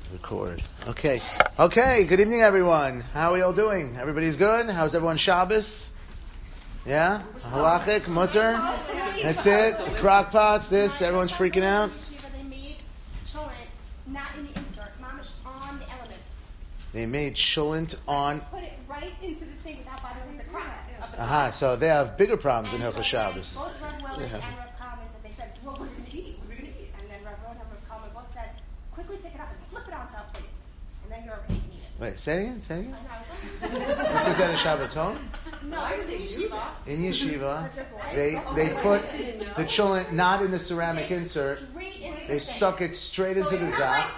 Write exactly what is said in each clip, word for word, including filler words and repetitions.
Record. Okay. Okay, good evening, everyone. How are we all doing? Everybody's good? How's everyone Shabbos? Yeah? Halachic, mutter? That's it? Crock pots, this, everyone's freaking out? They made cholent not in the insert, mamish on the element. They made cholent on... Put it right into the thing without bothering the crock. Aha, so they have bigger problems in Hilchos so Shabbos. Both Rav Willen Yeah. and Rav Kalman said, they said, well, we're going to eat, we're going to eat. And then Rav Willen and Rav Kalman both said, quickly pick it up and flip it on top plate. And then you're okay, you can eat it. Wait, say it again, say it again. I know, I was listening. This was at a Shabbaton? No, I was in yeshiva. In yeshiva, they they put the cholent not in the ceramic insert. Straight into They the stuck it straight into the zach.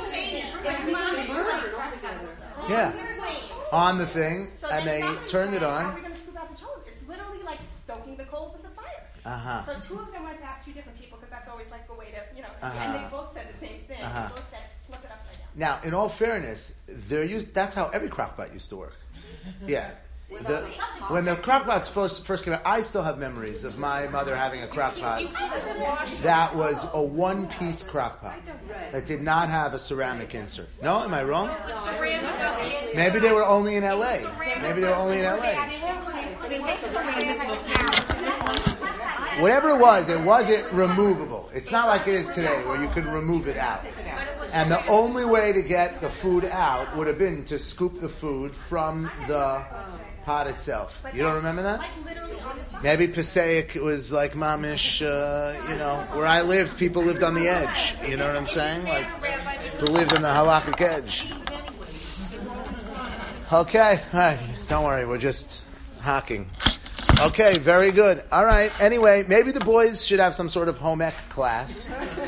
Yeah, on the thing, and they turned it How are on. we going to scoop out the cholent? It's literally like stoking the coals of the fire. Uh-huh. So two of them went to ask two different people because that's always like the way to, you know, Uh-huh. and they both said the same thing. Uh-huh. They both said, flip it upside down. Now, in all fairness, they're used, that's how every crockpot used to work. Yeah. The, when the crockpots first, first came out, I still have memories of my mother having a crockpot. That was a one-piece crockpot that did not have a ceramic insert. No, am I wrong? Maybe they were only in L A. Maybe they were only in L A. Whatever it was, it wasn't removable. It's not like it is today where you could remove it out. And the only way to get the food out would have been to scoop the food from the pot itself. You don't remember that? Maybe Passaic was like Mamish, uh, you know, where I lived, people lived on the edge. You know what I'm saying? Like, who lived on the halachic edge. Okay, all right. Don't worry, we're just hacking. Okay, very good. All right. Anyway, maybe the boys should have some sort of home ec class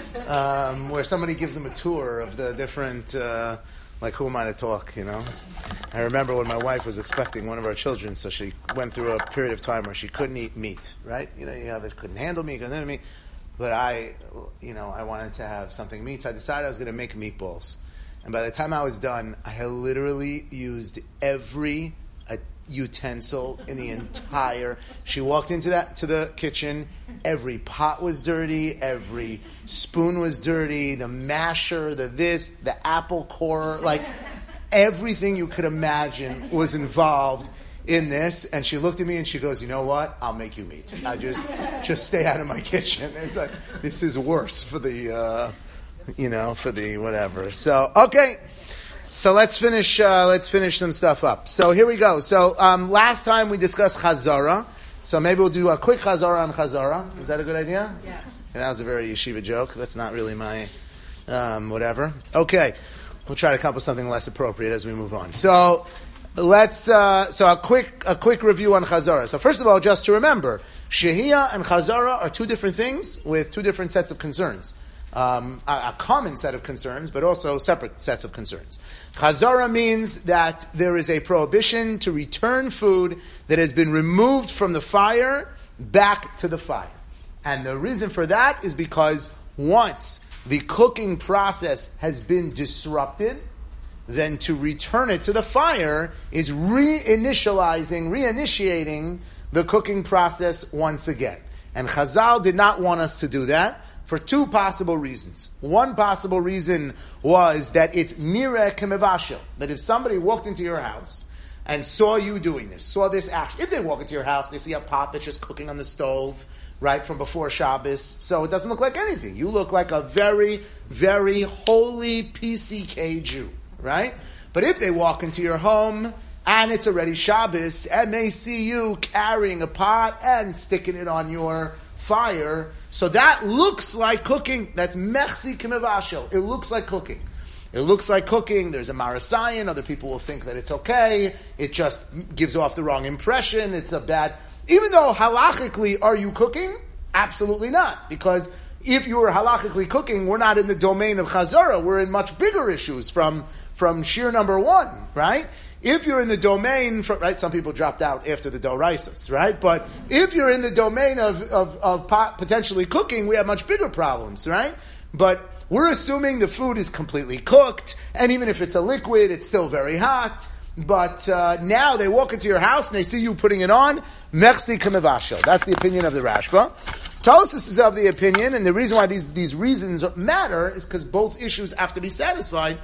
um, where somebody gives them a tour of the different, uh, like, who am I to talk, you know? I remember when my wife was expecting one of our children, so she went through a period of time where she couldn't eat meat, right? You know, you have it, couldn't handle meat, couldn't handle meat. But I, you know, I wanted to have something meat, so I decided I was going to make meatballs. And by the time I was done, I had literally used every uh, utensil in the entire. She walked into that to the kitchen. Every pot was dirty. Every spoon was dirty. The masher, the this, the apple core, like everything you could imagine was involved in this. And she looked at me and she goes, "You know what? I'll make you meat. I just just stay out of my kitchen." It's like this is worse for the, uh, you know, for the whatever. So okay. So let's finish. Uh, let's finish some stuff up. So here we go. So um, last time we discussed Chazara. So maybe we'll do a quick Chazara on Chazara. Is that a good idea? Yeah. And that was a very yeshiva joke. That's not really my um, whatever. Okay, we'll try to come up with something less appropriate as we move on. So let's. Uh, so a quick a quick review on Chazara. So first of all, just to remember, Shehiyah and Chazara are two different things with two different sets of concerns. Um, a, a common set of concerns, but also separate sets of concerns. Chazara means that there is a prohibition to return food that has been removed from the fire back to the fire. And the reason for that is because once the cooking process has been disrupted, then to return it to the fire is reinitializing, reinitiating the cooking process once again. And Chazal did not want us to do that, for two possible reasons. One possible reason was that it's nireh kemevashel, that if somebody walked into your house and saw you doing this, saw this action, if they walk into your house, they see a pot that's just cooking on the stove, right, from before Shabbos, so it doesn't look like anything. You look like a very, very holy P C K Jew, right? But if they walk into your home and it's already Shabbos, and they see you carrying a pot and sticking it on your fire, so that looks like cooking. That's mechzi k'mevashel. It looks like cooking. It looks like cooking. There's a marasayan. Other people will think that it's okay. It just gives off the wrong impression. It's a bad. Even though halachically, are you cooking? Absolutely not. Because if you were halachically cooking, we're not in the domain of chazara. We're in much bigger issues from from shir number one, right? If you're in the domain, for, right, some people dropped out after the doraisas, right? But if you're in the domain of, of, of pot, potentially cooking, we have much bigger problems, right? But we're assuming the food is completely cooked, and even if it's a liquid, it's still very hot. But uh, now they walk into your house and they see you putting it on, mechzi k'mevashel. That's the opinion of the Rashba. Tosfos is of the opinion, and the reason why these, these reasons matter is because both issues have to be satisfied.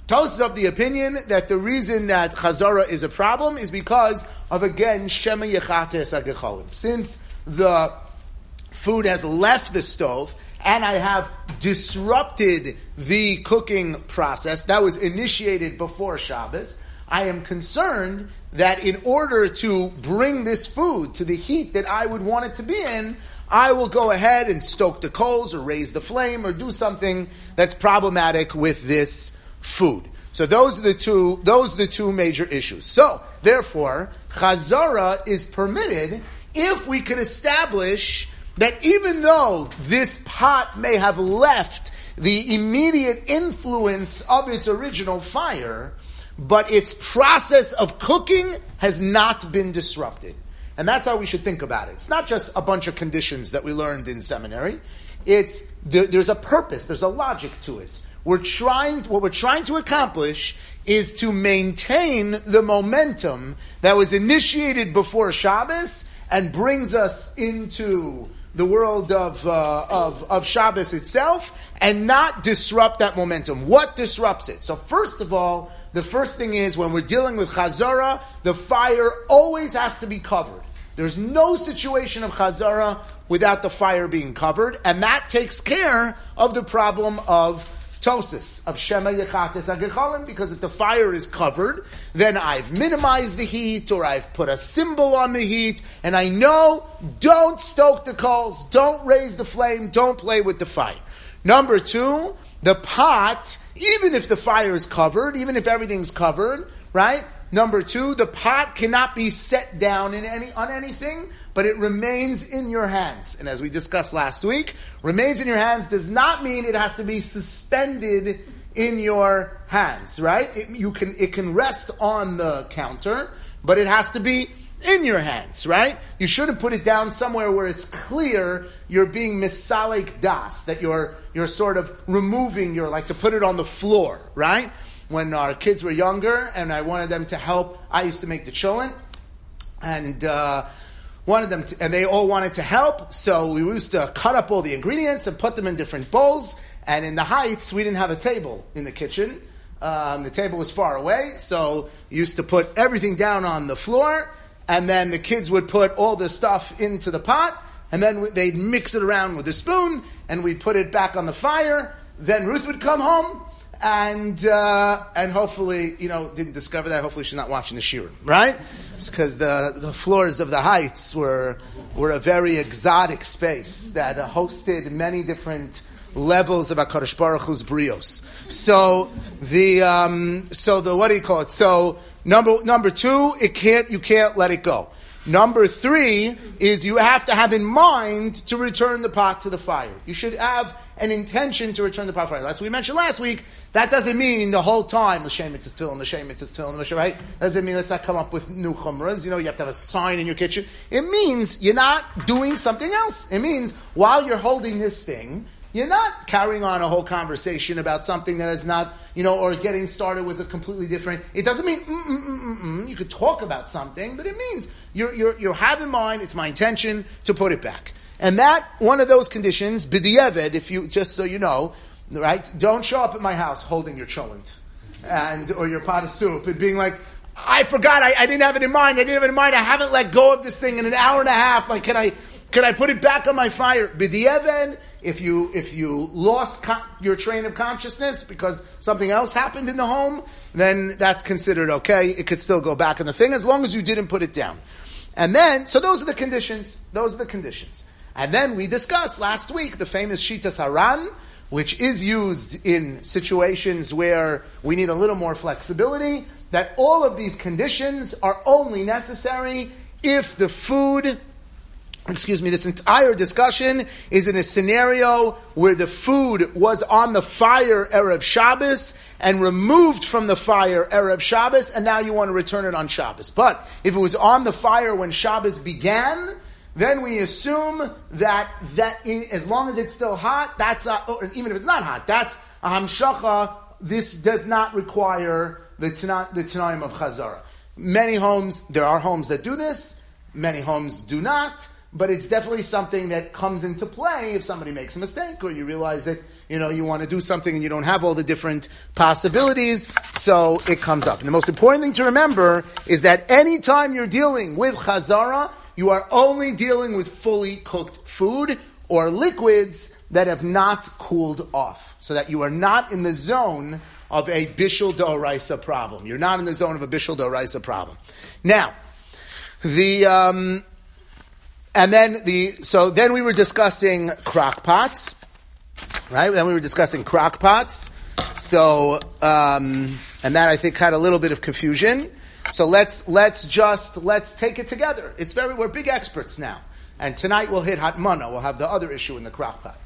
Tosfos is of the opinion that the reason that chazara is a problem is because of, again, shema yechates hagecholim. Since the food has left the stove and I have disrupted the cooking process that was initiated before Shabbos, I am concerned that in order to bring this food to the heat that I would want it to be in, I will go ahead and stoke the coals or raise the flame or do something that's problematic with this food. So those are the two, those are the two major issues. So, therefore, chazara is permitted if we can establish that even though this pot may have left the immediate influence of its original fire, but its process of cooking has not been disrupted. And that's how we should think about it. It's not just a bunch of conditions that we learned in seminary. It's, there's a purpose, there's a logic to it. We're trying, what we're trying to accomplish is to maintain the momentum that was initiated before Shabbos and brings us into the world of, uh, of, of Shabbos itself and not disrupt that momentum. What disrupts it? So first of all, the first thing is when we're dealing with chazara, the fire always has to be covered. There's no situation of chazara without the fire being covered, and that takes care of the problem of Tosfos, of shema yechates hagecholim, because if the fire is covered, then I've minimized the heat, or I've put a symbol on the heat, and I know, don't stoke the coals, don't raise the flame, don't play with the fire. Number two, the pot, even if the fire is covered, even if everything's covered, right? Number two, the pot cannot be set down in any on anything, but it remains in your hands. And as we discussed last week, remains in your hands does not mean it has to be suspended in your hands, right? It, you can it can rest on the counter, but it has to be in your hands, right? You shouldn't put it down somewhere where it's clear you're being misalik das, that you're you're sort of removing your, like to put it on the floor, right? When our kids were younger and I wanted them to help, I used to make the cholent, and uh, wanted them to, and they all wanted to help, so we used to cut up all the ingredients and put them in different bowls, and in the Heights, we didn't have a table in the kitchen. Um, the table was far away, so we used to put everything down on the floor, and then the kids would put all the stuff into the pot, and then they'd mix it around with a spoon, and we'd put it back on the fire. Then Ruth would come home, and uh, and hopefully, you know, didn't discover that. Hopefully she's not watching the shiur, right? Because the, the floors of the Heights were were a very exotic space that uh, hosted many different levels of HaKadosh Baruch Hu's brios. So the um, so the what do you call it? So number number two, it can't you can't let it go. Number three is you have to have in mind to return the pot to the fire. You should have an intention to return the pot to the fire. That's what we mentioned last week. That doesn't mean the whole time, l'shem mitzvah tefillin, l'shem mitzvah tefillin, right? Doesn't mean let's not come up with new chumras. You know, you have to have a sign in your kitchen. It means you're not doing something else. It means while you're holding this thing, you're not carrying on a whole conversation about something that is not, you know, or getting started with a completely different. It doesn't mean mm, mm, mm, mm, mm. You could talk about something, but it means you're you're you have in mind. It's my intention to put it back, and that one of those conditions, b'diavad, if you just so you know, right? Don't show up at my house holding your cholent and or your pot of soup and being like, I forgot, I, I didn't have it in mind. I didn't have it in mind. I haven't let go of this thing in an hour and a half. Like, can I? Can I put it back on my fire? B'diavad, if you if you lost con- your train of consciousness because something else happened in the home, then that's considered okay. It could still go back in the thing as long as you didn't put it down. And then, so those are the conditions. Those are the conditions. And then we discussed last week the famous Shitas Haran, which is used in situations where we need a little more flexibility, that all of these conditions are only necessary if the food... Excuse me, this entire discussion is in a scenario where the food was on the fire Erev Shabbos and removed from the fire Erev Shabbos, and now you want to return it on Shabbos. But if it was on the fire when Shabbos began, then we assume that that in, as long as it's still hot, that's a, or even if it's not hot, that's a hamshacha. This does not require the tana, the tanaim of chazara. Many homes, there are homes that do this. Many homes do not. but it's definitely something that comes into play if somebody makes a mistake or you realize that, you know, you want to do something and you don't have all the different possibilities, so it comes up. And the most important thing to remember is that anytime you're dealing with chazara, you are only dealing with fully cooked food or liquids that have not cooled off, so that you are not in the zone of a bishul d'oraisa problem. You're not in the zone of a bishul d'oraisa problem. Now, the um, and then the so then we were discussing crock pots, right? Then we were discussing crock pots. So um, and that I think had a little bit of confusion. So let's let's just let's take it together. It's very we're big experts now, and tonight we'll hit hatmana. We'll have the other issue in the crock pot.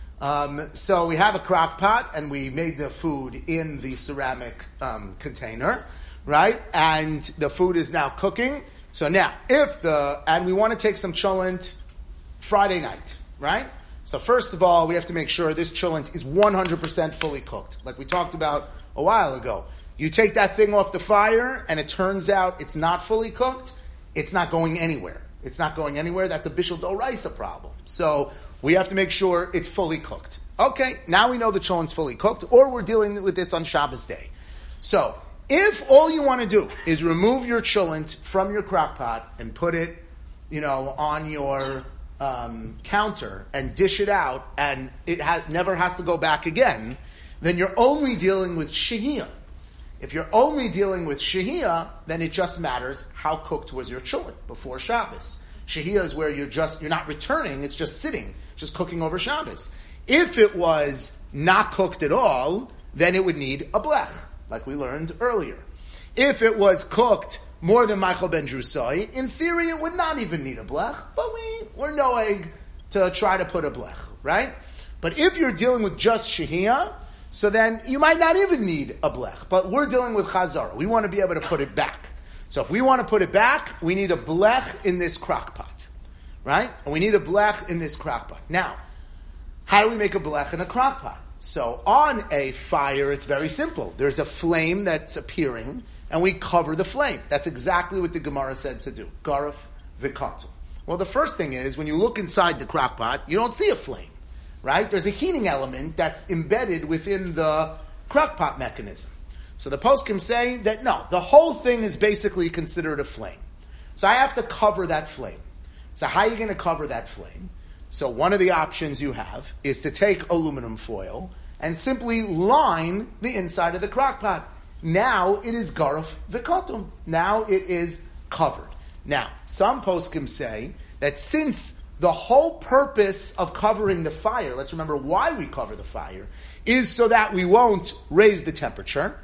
Um, so we have a crock pot, and we made the food in the ceramic um, container, right? And the food is now cooking. So now, if the and we want to take some cholent Friday night, right? So first of all, we have to make sure this cholent is one hundred percent fully cooked, like we talked about a while ago. You take that thing off the fire, and it turns out it's not fully cooked. It's not going anywhere. It's not going anywhere. That's a bishul d'oraisa problem. So we have to make sure it's fully cooked. Okay, now we know the cholent's fully cooked, or we're dealing with this on Shabbos day. So if all you want to do is remove your cholent from your crock pot and put it, you know, on your um, counter and dish it out, and it ha- never has to go back again, then you're only dealing with shehiyah. If you're only dealing with shehiyah, then it just matters how cooked was your cholent before Shabbos. Shehiyah is where you're just you're not returning; it's just sitting, just cooking over Shabbos. If it was not cooked at all, then it would need a blech, like we learned earlier. If it was cooked more than Michael ben Drusai, in theory it would not even need a blech, but we we're knowing to try to put a blech, right? But if you're dealing with just shehiyah, so then you might not even need a blech. But we're dealing with chazara. We want to be able to put it back. So if we want to put it back, we need a blech in this crock pot, right? And we need a blech in this crock pot. Now, how do we make a blech in a crock pot? So on a fire, it's very simple. There's a flame that's appearing, and we cover the flame. That's exactly what the Gemara said to do. Garif v'katu. Well, the first thing is, when you look inside the crock pot, you don't see a flame, right? There's a heating element that's embedded within the crock pot mechanism. So the poskim say that no, the whole thing is basically considered a flame. So I have to cover that flame. So how are you going to cover that flame? So one of the options you have is to take aluminum foil and simply line the inside of the crock pot. Now it is garuf v'kotum. Now it is covered. Now, some poskim say that since the whole purpose of covering the fire, let's remember why we cover the fire, is so that we won't raise the temperature.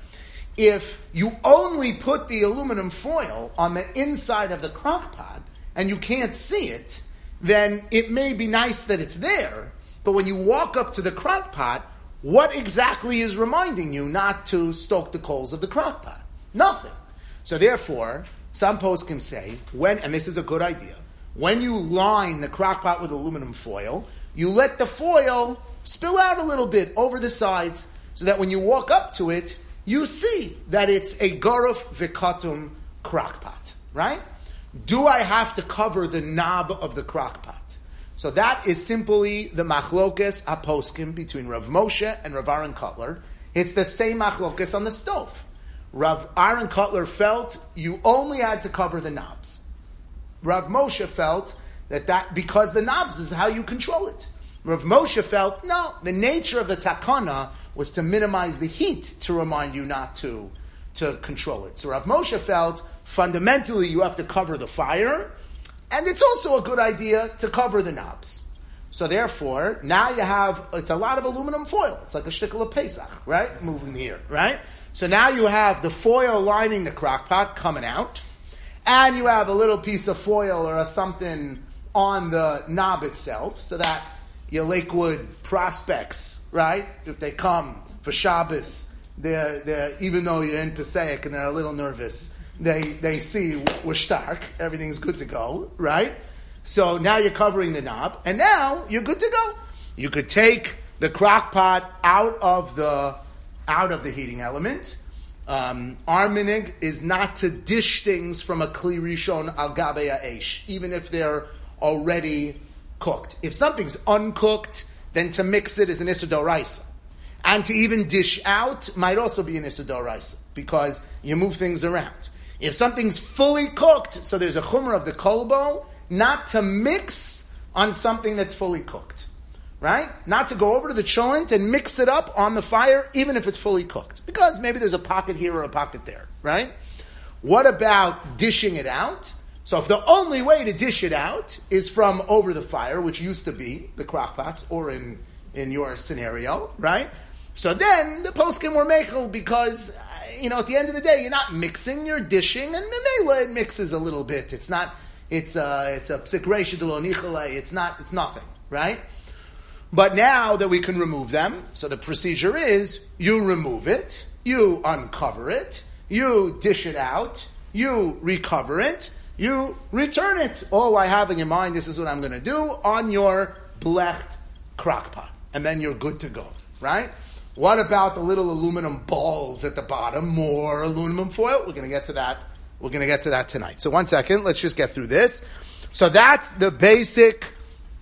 If you only put the aluminum foil on the inside of the crock pot and you can't see it, then it may be nice that it's there, but when you walk up to the crock pot, what exactly is reminding you not to stoke the coals of the crock pot? Nothing. So therefore, some poskim say, when, and this is a good idea, when you line the crock pot with aluminum foil, you let the foil spill out a little bit over the sides so that when you walk up to it, you see that it's a garuf v'katum crock pot, right? Do I have to cover the knob of the crock pot? So that is simply the machlokes aposkim between Rav Moshe and Rav Aaron Kotler. It's the same machlokes on the stove. Rav Aaron Kotler felt you only had to cover the knobs. Rav Moshe felt that, that because the knobs is how you control it. Rav Moshe felt, no, the nature of the takana was to minimize the heat to remind you not to, to control it. So Rav Moshe felt, fundamentally, you have to cover the fire, and it's also a good idea to cover the knobs. So therefore, now you have, it's a lot of aluminum foil. It's like a shtickle of Pesach, right? Moving here, right? So now you have the foil lining the crock pot coming out, and you have a little piece of foil or a something on the knob itself, so that your Lakewood prospects, right, if they come for Shabbos, they're, they're, even though you're in Pesach and they're a little nervous, they they see we're stark, everything's good to go, right? So now you're covering the knob, and now you're good to go. You could take the crock pot out of the out of the heating element. Um, our minig is not to dish things from a kli rishon al gabe ha'esh, even if they're already cooked. If something's uncooked, then to mix it is an Issur D'Oraisa. And to even dish out might also be an Issur D'Oraisa, because you move things around. If something's fully cooked, so there's a chumrah of the kolbo, not to mix on something that's fully cooked. Right? Not to go over to the cholent and mix it up on the fire, even if it's fully cooked. Because maybe there's a pocket here or a pocket there. Right? What about dishing it out? So if the only way to dish it out is from over the fire, which used to be the crock pots, or in, in your scenario, right? So then the poskim were meichel because, uh, you know, at the end of the day, you're not mixing, you're dishing, and memela it mixes a little bit. It's not, it's a, it's a psik reisha de lo nichale, it's not, it's nothing, right? But now that we can remove them, so the procedure is, you remove it, you uncover it, you dish it out, you recover it, you return it. All while having in mind, this is what I'm going to do, on your blecht crock pot. And then you're good to go, right? What about the little aluminum balls at the bottom? More aluminum foil? We're going to get to that. We're going to get to that tonight. So one second, let's just get through this. So that's the basic,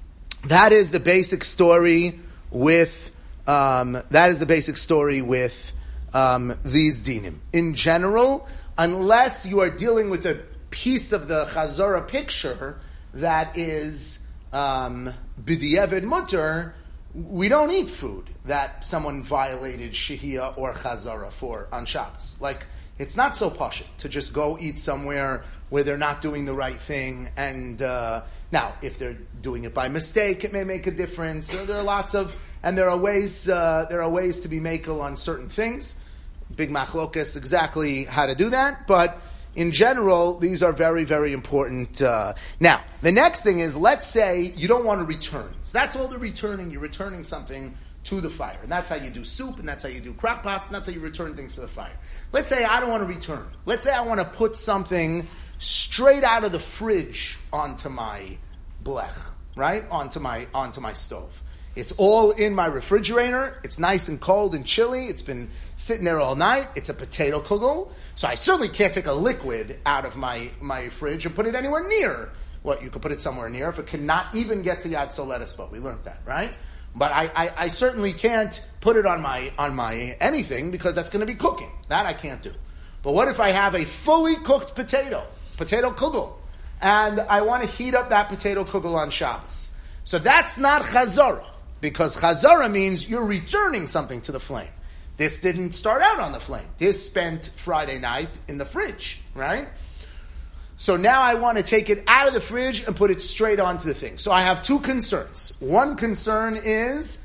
that is the basic story with, um, that is the basic story with um, these dinim. In general, unless you are dealing with a piece of the Chazorah picture that is um, b'diavad mutter, we don't eat food that someone violated shehiyah or Chazorah for on Shabbos. Like, it's not so pashut to just go eat somewhere where they're not doing the right thing. And uh, now, if they're doing it by mistake, it may make a difference. So there are lots of, and there are ways. Uh, there are ways to be makel on certain things. Big machlokas exactly how to do that, but in general, these are very, very important. Uh, now, the next thing is, let's say you don't want to return. So that's all the returning. You're returning something to the fire. And that's how you do soup, and that's how you do crock pots, and that's how you return things to the fire. Let's say I don't want to return. Let's say I want to put something straight out of the fridge onto my blech, right? Onto my, onto my stove. It's all in my refrigerator. It's nice and cold and chilly. It's been sitting there all night. It's a potato kugel. So I certainly can't take a liquid out of my, my fridge and put it anywhere near. Well, you could put it somewhere near if it cannot even get to Yad Soletis, but we learned that, right? But I, I, I certainly can't put it on my on my anything because that's going to be cooking. That I can't do. But what if I have a fully cooked potato, potato kugel, and I want to heat up that potato kugel on Shabbos? So that's not chazara, because chazara means you're returning something to the flame. This didn't start out on the flame. This spent Friday night in the fridge, right? So now I want to take it out of the fridge and put it straight onto the thing. So I have two concerns. One concern is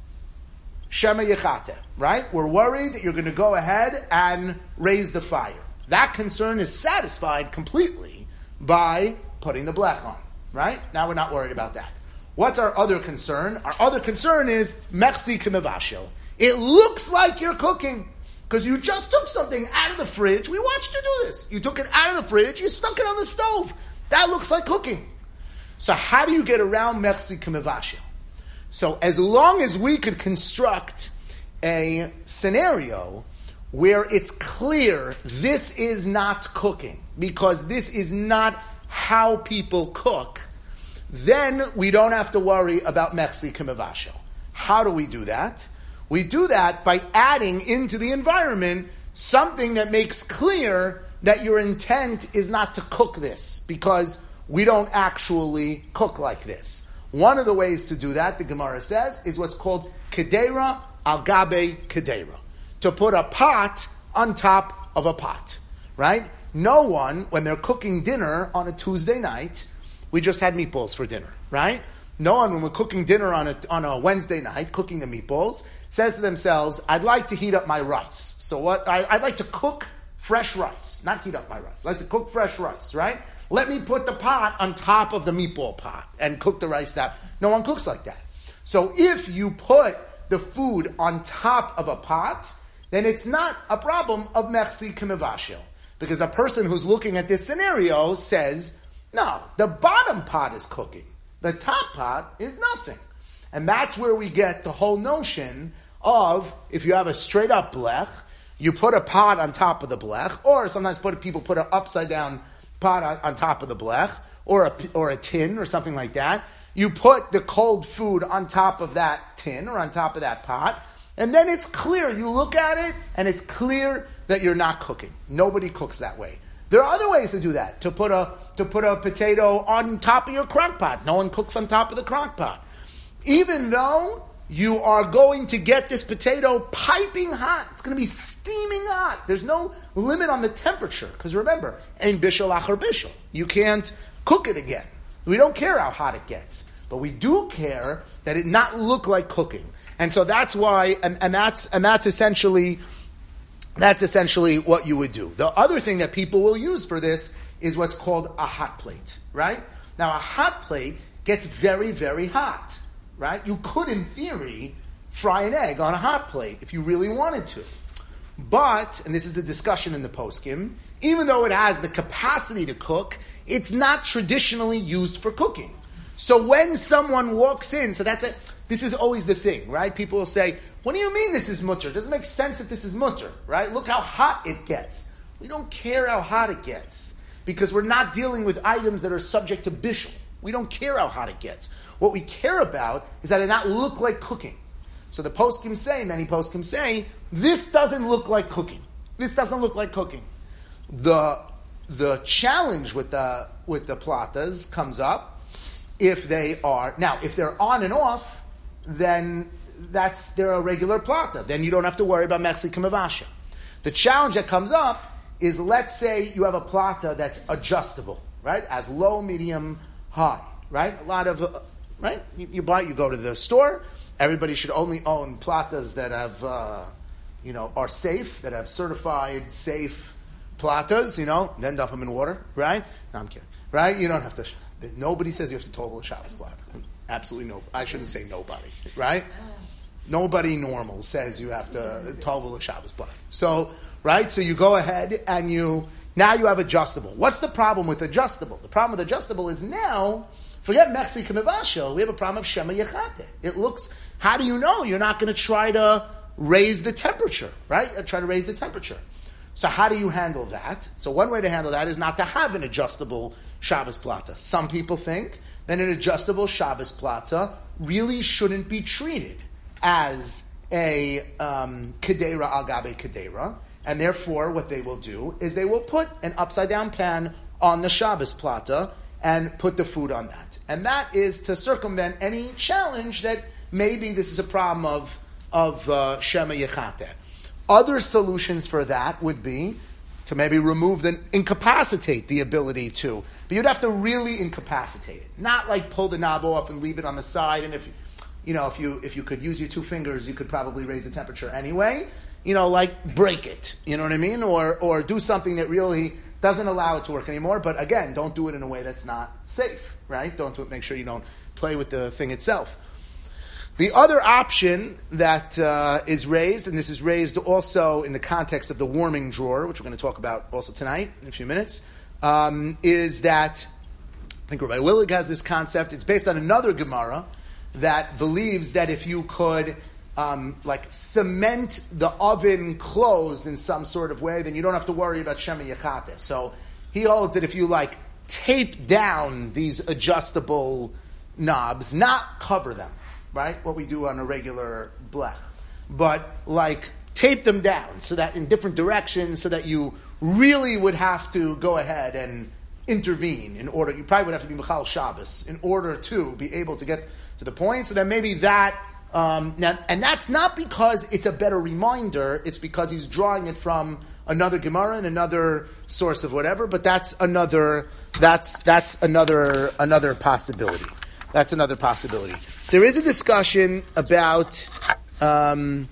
Shema Yechate, right? We're worried that you're going to go ahead and raise the fire. That concern is satisfied completely by putting the blech on, right? Now we're not worried about that. What's our other concern? Our other concern is Mechsi K'mevashel. It looks like you're cooking. Because you just took something out of the fridge. We watched you do this. You took it out of the fridge, you stuck it on the stove. That looks like cooking. So how do you get around Mechsi K'mevashel? So as long as we could construct a scenario where it's clear this is not cooking, because this is not how people cook, then we don't have to worry about Mechsi K'mevashel. How do we do that? We do that by adding into the environment something that makes clear that your intent is not to cook this, because we don't actually cook like this. One of the ways to do that, the Gemara says, is what's called kedera al gabe kedera, to put a pot on top of a pot, right? No one, when they're cooking dinner on a Tuesday night, we just had meatballs for dinner, right? No one, when we're cooking dinner on a, on a Wednesday night, cooking the meatballs, says to themselves, I'd like to heat up my rice. So what? I, I'd like to cook fresh rice, not heat up my rice. I'd like to cook fresh rice, right? Let me put the pot on top of the meatball pot and cook the rice that. No one cooks like that. So if you put the food on top of a pot, then it's not a problem of Mechsi K'mevashel. Because a person who's looking at this scenario says, no, the bottom pot is cooking. The top pot is nothing. And that's where we get the whole notion of, if you have a straight up blech, you put a pot on top of the blech, or sometimes put people put an upside down pot on, on top of the blech, or a, or a tin or something like that. You put the cold food on top of that tin or on top of that pot, and then it's clear. You look at it, and it's clear that you're not cooking. Nobody cooks that way. There are other ways to do that. To put a to put a potato on top of your crock pot. No one cooks on top of the crock pot. Even though you are going to get this potato piping hot. It's going to be steaming hot. There's no limit on the temperature. Because remember, ein bishul achar bishul. You can't cook it again. We don't care how hot it gets. But we do care that it not look like cooking. And so that's why, and, and that's and that's essentially that's essentially what you would do. The other thing that people will use for this is what's called a hot plate, right? Now a hot plate gets very, very hot. Right? You could, in theory, fry an egg on a hot plate if you really wanted to. But, and this is the discussion in the poskim, even though it has the capacity to cook, it's not traditionally used for cooking. So when someone walks in, so that's it. This is always the thing, right? People will say, what do you mean this is mutter? It doesn't make sense that this is mutter, right? Look how hot it gets. We don't care how hot it gets because we're not dealing with items that are subject to bishul. We don't care how hot it gets. What we care about is that it not look like cooking. So the poskim say, many poskim say, this doesn't look like cooking. This doesn't look like cooking. The the challenge with the with the platas comes up if they are now if they're on and off, then that's they're a regular plata. Then you don't have to worry about mechsi kamavasha. The challenge that comes up is, let's say you have a plata that's adjustable, right? As low, medium, high, right? A lot of, uh, right? You, you buy, you go to the store. Everybody should only own platas that have, uh, you know, are safe, that have certified safe platas, you know, then dump them in water, right? No, I'm kidding, right? You don't have to, nobody says you have to tovel a Shabbos plata. Absolutely no, I shouldn't say nobody, right? Nobody normal says you have to tovel a Shabbos plata. So, right? So you go ahead and you, now you have adjustable. What's the problem with adjustable? The problem with adjustable is now, forget mechsi kamevasho, we have a problem of shema yechate. It looks, how do you know you're not going to try to raise the temperature, right? Try to raise the temperature. So how do you handle that? So one way to handle that is not to have an adjustable Shabbos plata. Some people think that an adjustable Shabbos plata really shouldn't be treated as a um, kedera al gabe kedera. And therefore, what they will do is they will put an upside-down pan on the Shabbos plata and put the food on that. And that is to circumvent any challenge that maybe this is a problem of, of uh, Shema Yechate. Other solutions for that would be to maybe remove the, incapacitate the ability to. But you'd have to really incapacitate it. Not like pull the knob off and leave it on the side. And if, you know, if you if you could use your two fingers, you could probably raise the temperature anyway. You know, like break it, you know what I mean? Or or do something that really doesn't allow it to work anymore. But again, don't do it in a way that's not safe, right? Don't do it, make sure you don't play with the thing itself. The other option that uh, is raised, and this is raised also in the context of the warming drawer, which we're going to talk about also tonight in a few minutes, um, is that, I think Rabbi Willig has this concept. It's based on another Gemara that believes that if you could Um, like cement the oven closed in some sort of way, then you don't have to worry about Shema Yechate. So he holds that if you like tape down these adjustable knobs, not cover them, right? What we do on a regular blech, but like tape them down so that in different directions, so that you really would have to go ahead and intervene in order. You probably would have to be Michal Shabbos in order to be able to get to the point. So then maybe that. Um, now, and that's not because it's a better reminder, it's because he's drawing it from another Gemara and another source of whatever, but that's another, that's, that's another, another possibility. That's another possibility. There is a discussion about, um,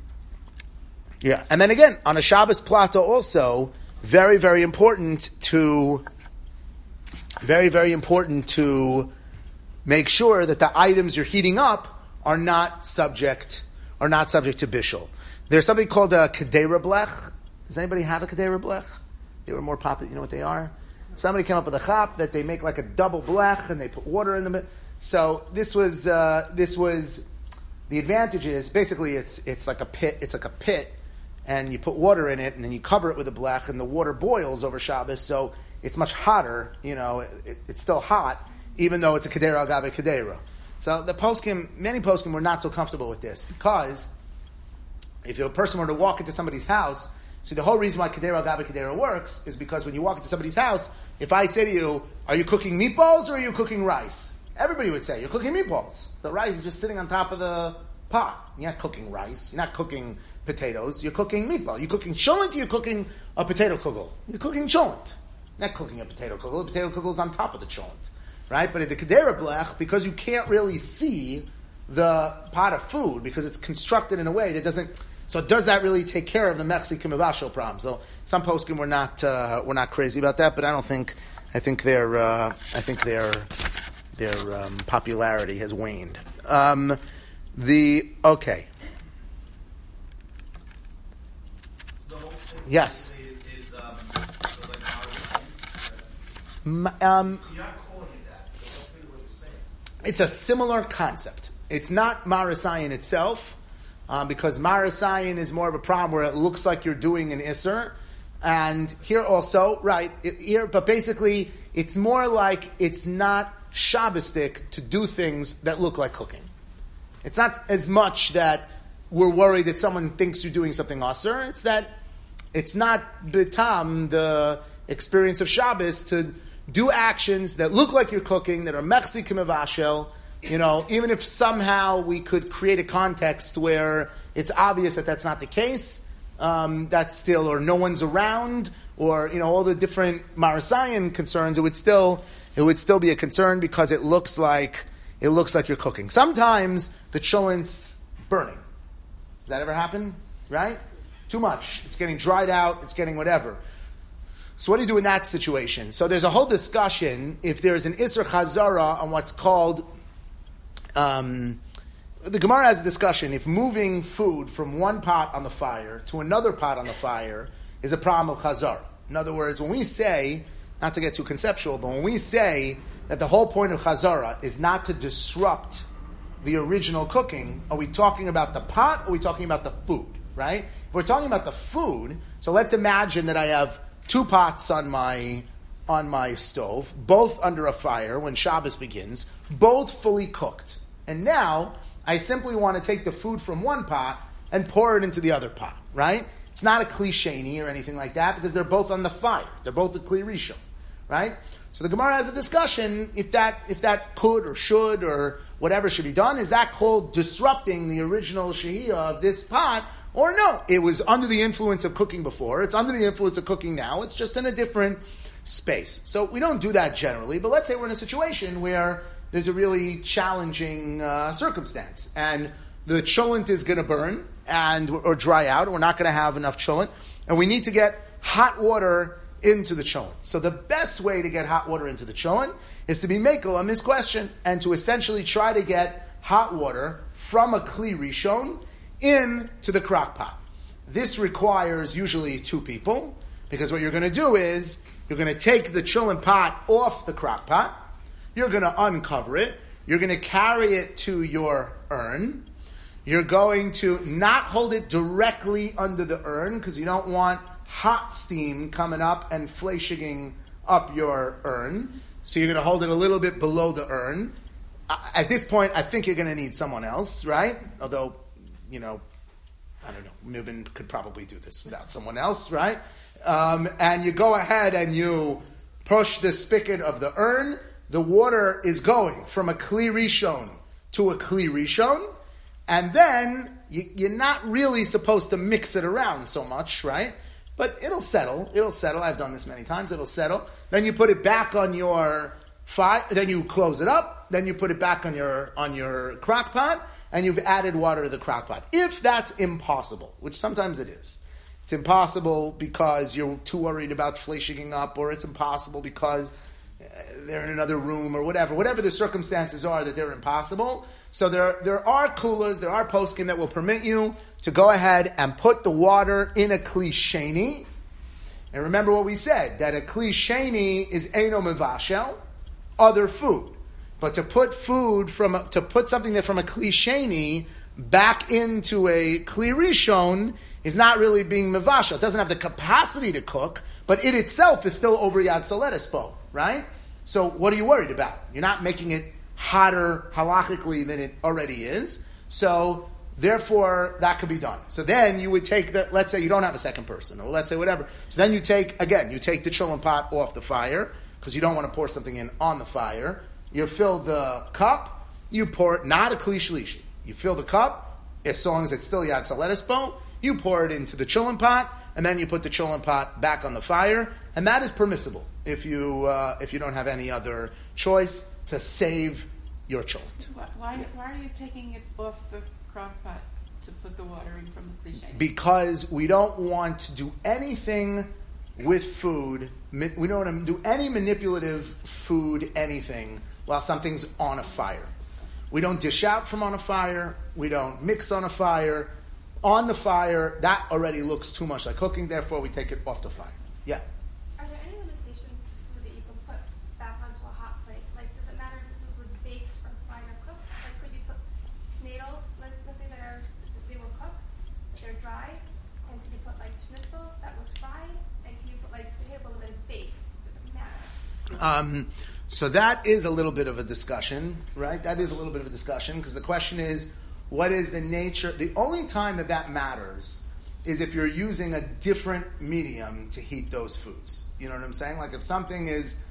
yeah, and then again, on a Shabbos plata also, very, very important to, very, very important to make sure that the items you're heating up are not subject, are not subject to bishul. There's something called a kedera blech. Does anybody have a kedera blech? They were more popular. You know what they are? Somebody came up with a chap that they make like a double blech and they put water in them. So this was uh, this was the advantage is basically it's it's like a pit. It's like a pit, and you put water in it, and then you cover it with a blech, and the water boils over Shabbos. So it's much hotter. You know, it, it's still hot, even though it's a kedera al gabe kedera. So the poskim, many poskim were not so comfortable with this because if a person were to walk into somebody's house, see the whole reason why kedera al gabe kedera works is because when you walk into somebody's house, if I say to you, "Are you cooking meatballs or are you cooking rice?" Everybody would say, "You're cooking meatballs." The rice is just sitting on top of the pot. You're not cooking rice. You're not cooking potatoes. You're cooking meatball. You're cooking cholent. You're cooking a potato kugel. You're cooking cholent. You're not cooking a potato kugel. The potato kugel is on top of the cholent. Right? But at the kedera blech, because you can't really see the pot of food because it's constructed in a way that doesn't. So does that really take care of the mechsi kimavashel problem? So some poskim were not uh, were not crazy about that, but I don't think. I think their uh, I think their their um, popularity has waned. Um, the okay. The whole thing Yes. Is, um, so like M- um, you're not calling it that. That's really what you're saying. It's a similar concept. It's not Marasayan itself, um, because Marasayan is more of a problem where it looks like you're doing an Isser. And here also, right, it, here, but basically, it's more like it's not Shabbistic to do things that look like cooking. It's not as much that we're worried that someone thinks you're doing something Asr. It's that it's not Bitam, the experience of Shabbos, to do actions that look like you're cooking, that are mechzi kimavashel, you know, even if somehow we could create a context where it's obvious that that's not the case, um, that's still, or no one's around, or, you know, all the different Marasayan concerns, it would still, it would still be a concern because it looks like, it looks like you're cooking. Sometimes the cholent's burning. Does that ever happen? Right? Too much. It's getting dried out, it's getting whatever. So what do you do in that situation? So there's a whole discussion if there's an Isser Chazara on what's called, um, the Gemara has a discussion if moving food from one pot on the fire to another pot on the fire is a problem of Chazara. In other words, when we say, not to get too conceptual, but when we say that the whole point of Chazara is not to disrupt the original cooking, are we talking about the pot or are we talking about the food, right? If we're talking about the food, so let's imagine that I have two pots on my on my stove, both under a fire when Shabbos begins, both fully cooked. And now, I simply want to take the food from one pot and pour it into the other pot, right? It's not a klisheni or anything like that because they're both on the fire. They're both a kli rishon, right? So the Gemara has a discussion if that if that could or should or whatever should be done. Is that called disrupting the original shehiyah of this pot? Or no, it was under the influence of cooking before. It's under the influence of cooking now. It's just in a different space. So we don't do that generally. But let's say we're in a situation where there's a really challenging uh, circumstance. And the cholent is going to burn and or dry out. And we're not going to have enough cholent. And we need to get hot water into the cholent. So the best way to get hot water into the cholent is to be mekel on this question and to essentially try to get hot water from a kli rishon into the crock pot. This requires usually two people because what you're going to do is you're going to take the cholent pot off the crock pot, you're going to uncover it, you're going to carry it to your urn, you're going to not hold it directly under the urn because you don't want hot steam coming up and fleshing up your urn. So you're going to hold it a little bit below the urn. At this point, I think you're going to need someone else, right? Although, you know, I don't know, Mibin could probably do this without someone else, right? Um, and you go ahead and you push the spigot of the urn. The water is going from a kli rishon to a kli rishon. And then you, you're not really supposed to mix it around so much, right? But it'll settle. It'll settle. I've done this many times. It'll settle. Then you put it back on your fire. Then you close it up. Then you put it back on your on your crock pot, and you've added water to the crock pot. If that's impossible, which sometimes it is, it's impossible because you're too worried about fleshing up, or it's impossible because they're in another room, or whatever. Whatever the circumstances are that they're impossible. So there, there are kulas, there are poskim that will permit you to go ahead and put the water in a kli sheni. And remember what we said, that a kli sheni is eino mevashel, other food. But to put food from, a, to put something that from a kli sheni back into a Kli Rishon is not really being mevasha. It doesn't have the capacity to cook, but it itself is still over Yad Soletispo, right? So what are you worried about? You're not making it hotter halachically than it already is. So therefore, that could be done. So then you would take the, let's say you don't have a second person, or let's say whatever. So then you take, again, you take the cholent pot off the fire, because you don't want to pour something in on the fire. You fill the cup, you pour it, not a Kli Shlishi. You fill the cup, as long as it's still Yad Soletispo, you pour it into the cholent pot, and then you put the cholent pot back on the fire, and that is permissible if you uh, if you don't have any other choice to save your cholent. Why, why are you taking it off the crock pot to put the water in from the cliche? Because we don't want to do anything with food. We don't want to do any manipulative food anything while something's on a fire. We don't dish out from on a fire. We don't mix on a fire. On the fire, that already looks too much like cooking. Therefore, we take it off the fire. Yeah. Are there any limitations to food that you can put back onto a hot plate? Like, does it matter if the food was baked or fried or cooked? Like, could you put tomatoes, like, let's say that are that they were cooked, but they're dry, and could you put like schnitzel that was fried, and can you put like potato that is baked? Does it matter? Um, so that is a little bit of a discussion, right? That is a little bit of a discussion, because the question is, what is the nature? The only time that that matters is if you're using a different medium to heat those foods. You know what I'm saying? Like if something is,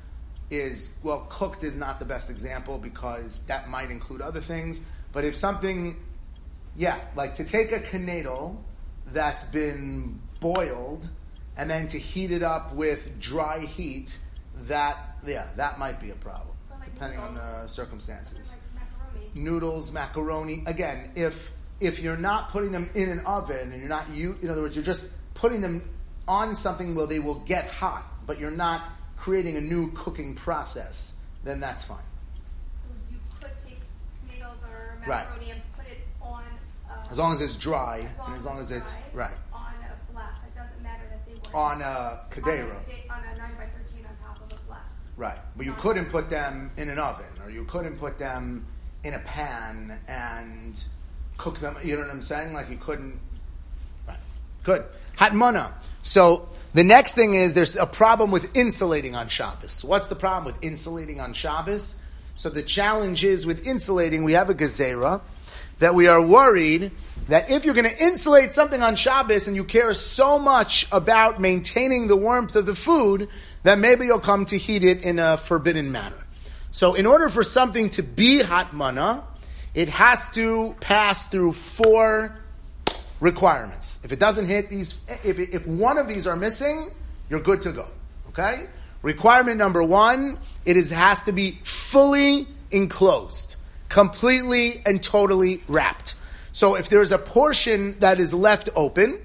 is well, cooked is not the best example because that might include other things. But if something, yeah, like to take a canadel that's been boiled and then to heat it up with dry heat, that, yeah, that might be a problem, like depending on the circumstances. Like macaroni. Noodles, macaroni. Again, if if you're not putting them in an oven and you're not, you, in other words, you're just putting them on something where they will get hot, but you're not creating a new cooking process, then that's fine. So you could take tomatoes or Right. macaroni and put it on. Uh, As long as it's dry as long and as long as it's, dry, right, on a block. It doesn't matter that they were on a on a, cadera. on a nine by thirteen on top of a block. Right. But you couldn't put them in an oven, or you couldn't put them in a pan and cook them. You know what I'm saying? Like you couldn't. Right. Good. Hatmana. So the next thing is there's a problem with insulating on Shabbos. What's the problem with insulating on Shabbos? So the challenge is with insulating, we have a gezerah that we are worried that if you're going to insulate something on Shabbos and you care so much about maintaining the warmth of the food, then maybe you'll come to heat it in a forbidden manner. So in order for something to be hatmana, it has to pass through four requirements. If it doesn't hit these, if, if one of these are missing, you're good to go. Okay? Requirement number one, it is, has to be fully enclosed, completely and totally wrapped. So if there's a portion that is left open,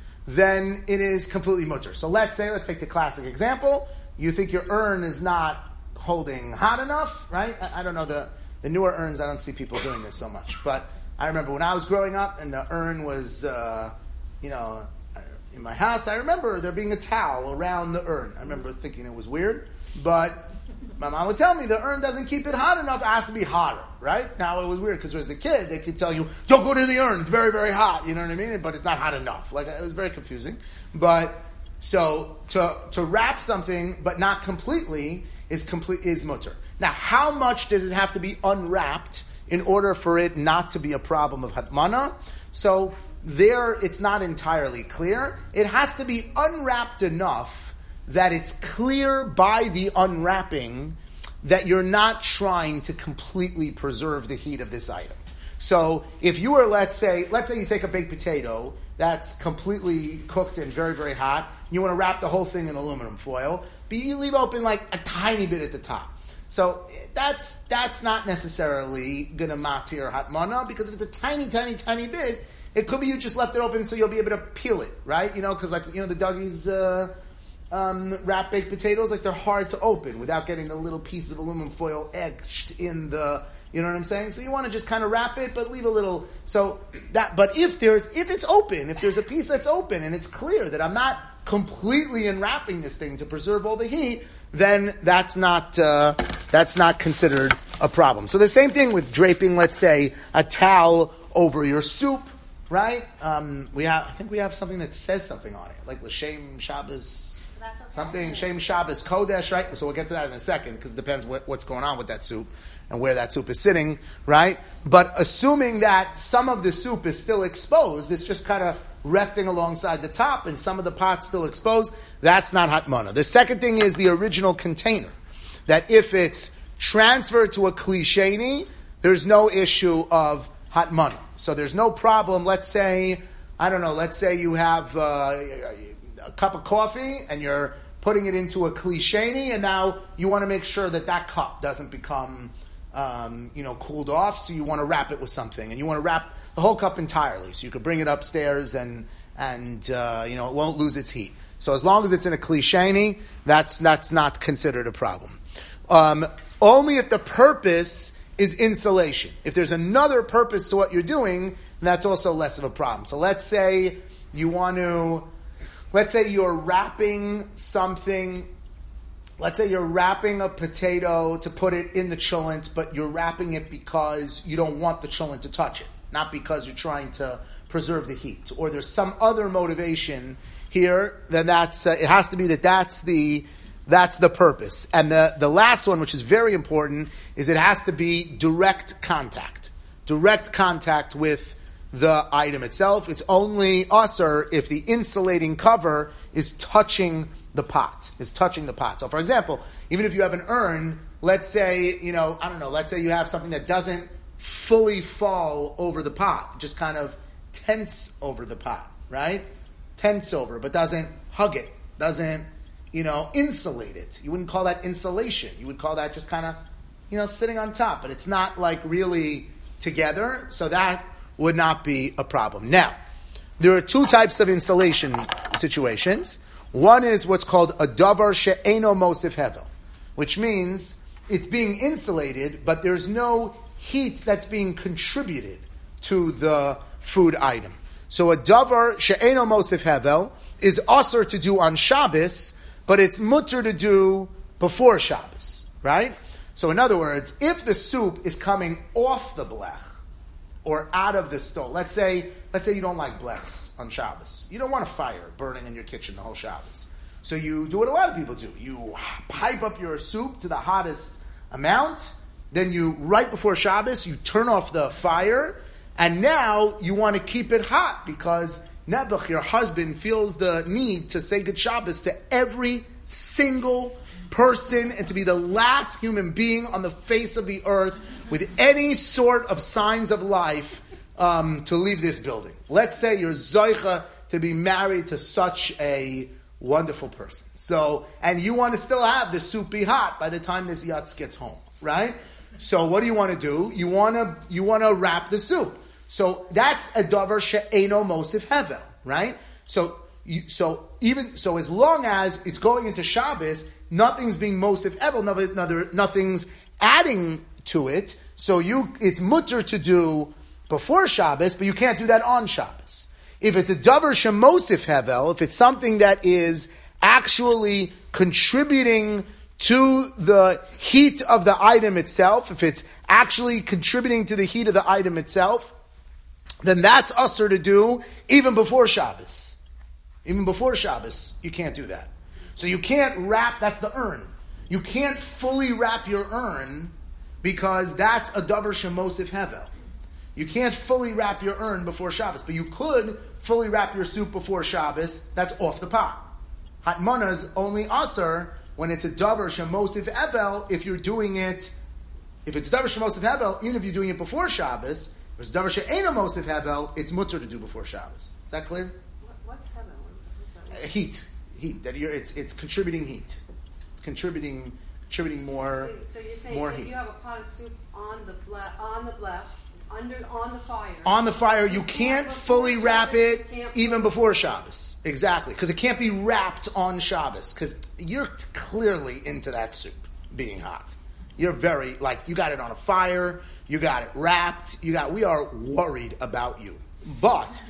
then it is completely mutter. So let's say, let's take the classic example. You think your urn is not holding hot enough, right? I, I don't know, the, the newer urns, I don't see people doing this so much. But I remember when I was growing up and the urn was, uh, you know, in my house, I remember there being a towel around the urn. I remember thinking it was weird, but my mom would tell me the urn doesn't keep it hot enough, it has to be hotter, right? Now it was weird because as a kid, they keep telling you, don't go to the urn, it's very, very hot, you know what I mean? But it's not hot enough. Like, it was very confusing. But, so, to to wrap something, but not completely, is complete is mutter. Now, how much does it have to be unwrapped in order for it not to be a problem of hatmana? So, there, it's not entirely clear. It has to be unwrapped enough that it's clear by the unwrapping that you're not trying to completely preserve the heat of this item. So if you were, let's say, let's say you take a baked potato that's completely cooked and very, very hot, you want to wrap the whole thing in aluminum foil, but you leave open like a tiny bit at the top. So that's that's not necessarily going to matir hatmana, because if it's a tiny, tiny, tiny bit, it could be you just left it open so you'll be able to peel it, right? You know, because like, you know, the Dougie's uh, um, wrapped baked potatoes, like they're hard to open without getting the little pieces of aluminum foil etched in the, you know what I'm saying? So you want to just kind of wrap it, but leave a little, so that, but if there's, if it's open, if there's a piece that's open and it's clear that I'm not completely unwrapping this thing to preserve all the heat, then that's not, uh, that's not considered a problem. So the same thing with draping, let's say, a towel over your soup, right? Um, we have, I think we have something that says something on it, like L'Shem Shabbos, That's okay. something, Shem Shabbos Kodesh, right? So we'll get to that in a second, because it depends what, what's going on with that soup and where that soup is sitting, right? But assuming that some of the soup is still exposed, it's just kind of resting alongside the top, and some of the pot's still exposed, that's not hatmana. The second thing is the original container, that if it's transferred to a kli sheni, there's no issue of hatmana. So there's no problem. Let's say, I don't know, let's say you have uh, a cup of coffee and you're putting it into a kli sheni, and now you want to make sure that that cup doesn't become um, you know, cooled off, so you want to wrap it with something, and you want to wrap the whole cup entirely, so you could bring it upstairs and and uh, you know, it won't lose its heat. So as long as it's in a kli sheni, that's that's not considered a problem. Um, only if the purpose is insulation. If there's another purpose to what you're doing, that's also less of a problem. So let's say you want to, let's say you're wrapping something. Let's say you're wrapping a potato to put it in the cholent, but you're wrapping it because you don't want the cholent to touch it, not because you're trying to preserve the heat, or there's some other motivation here. Then that's uh, it has to be that that's the that's the purpose. And the the last one, which is very important, is it has to be direct contact, direct contact with the item itself. It's only usher if the insulating cover is touching the pot, is touching the pot. So for example, even if you have an urn, let's say, you know, I don't know, let's say you have something that doesn't fully fall over the pot, just kind of tense over the pot, right? Tense over, but doesn't hug it, doesn't, you know, insulate it. You wouldn't call that insulation. You would call that just kind of, you know, sitting on top, but it's not like really together, so that would not be a problem. Now, there are two types of insulation situations. One is what's called a davar she'eno mosif hevel, which means it's being insulated, but there's no heat that's being contributed to the food item. So a davar she'eno mosif hevel is usher to do on Shabbos, but it's mutter to do before Shabbos, right? So in other words, if the soup is coming off the blech or out of the stove, let's say, let's say you don't like blechs on Shabbos. You don't want a fire burning in your kitchen the whole Shabbos. So you do what a lot of people do. You pipe up your soup to the hottest amount, then you, right before Shabbos, you turn off the fire, and now you want to keep it hot because Nebuch, your husband, feels the need to say good Shabbos to every single person and to be the last human being on the face of the earth with any sort of signs of life um, to leave this building. Let's say you're zoicha to be married to such a wonderful person. So, and you want to still have the soup be hot by the time this yatz gets home, right? So what do you want to do? You want to you want to wrap the soup. So that's a davar she'eno mosif hevel, right? So you, so even so, as long as it's going into Shabbos, nothing's being mosif hevel, nothing, nothing's adding to it. So you it's mutter to do before Shabbos, but you can't do that on Shabbos. If it's a davar shemosif hevel, if it's something that is actually contributing to the heat of the item itself, if it's actually contributing to the heat of the item itself, then that's usher to do even before Shabbos. Even before Shabbos, you can't do that. So you can't wrap, that's the urn. You can't fully wrap your urn because that's a davar shemosif hevel. You can't fully wrap your urn before Shabbos, but you could fully wrap your soup before Shabbos. That's off the pot. Hatmana is only usher when it's a davar shemosif hevel. If you're doing it, if it's davar shemosif hevel, even if you're doing it before Shabbos, if it's davar she'eno mosif hevel, it's mutter to do before Shabbos. Is that clear? What, what's hevel? What's Uh, heat, heat. That you're, it's it's contributing heat. It's contributing contributing more. So, so you're saying more if heat. you have a pot of soup on the ble- on the blech, under on the fire. On the fire, you You can't can't fully before wrap Shabbos, it you can't even fully- before Shabbos. Exactly, because it can't be wrapped on Shabbos, because you're t- clearly into that soup being hot. You're very, like, you got it on a fire, you got it wrapped, you got, we are worried about you. But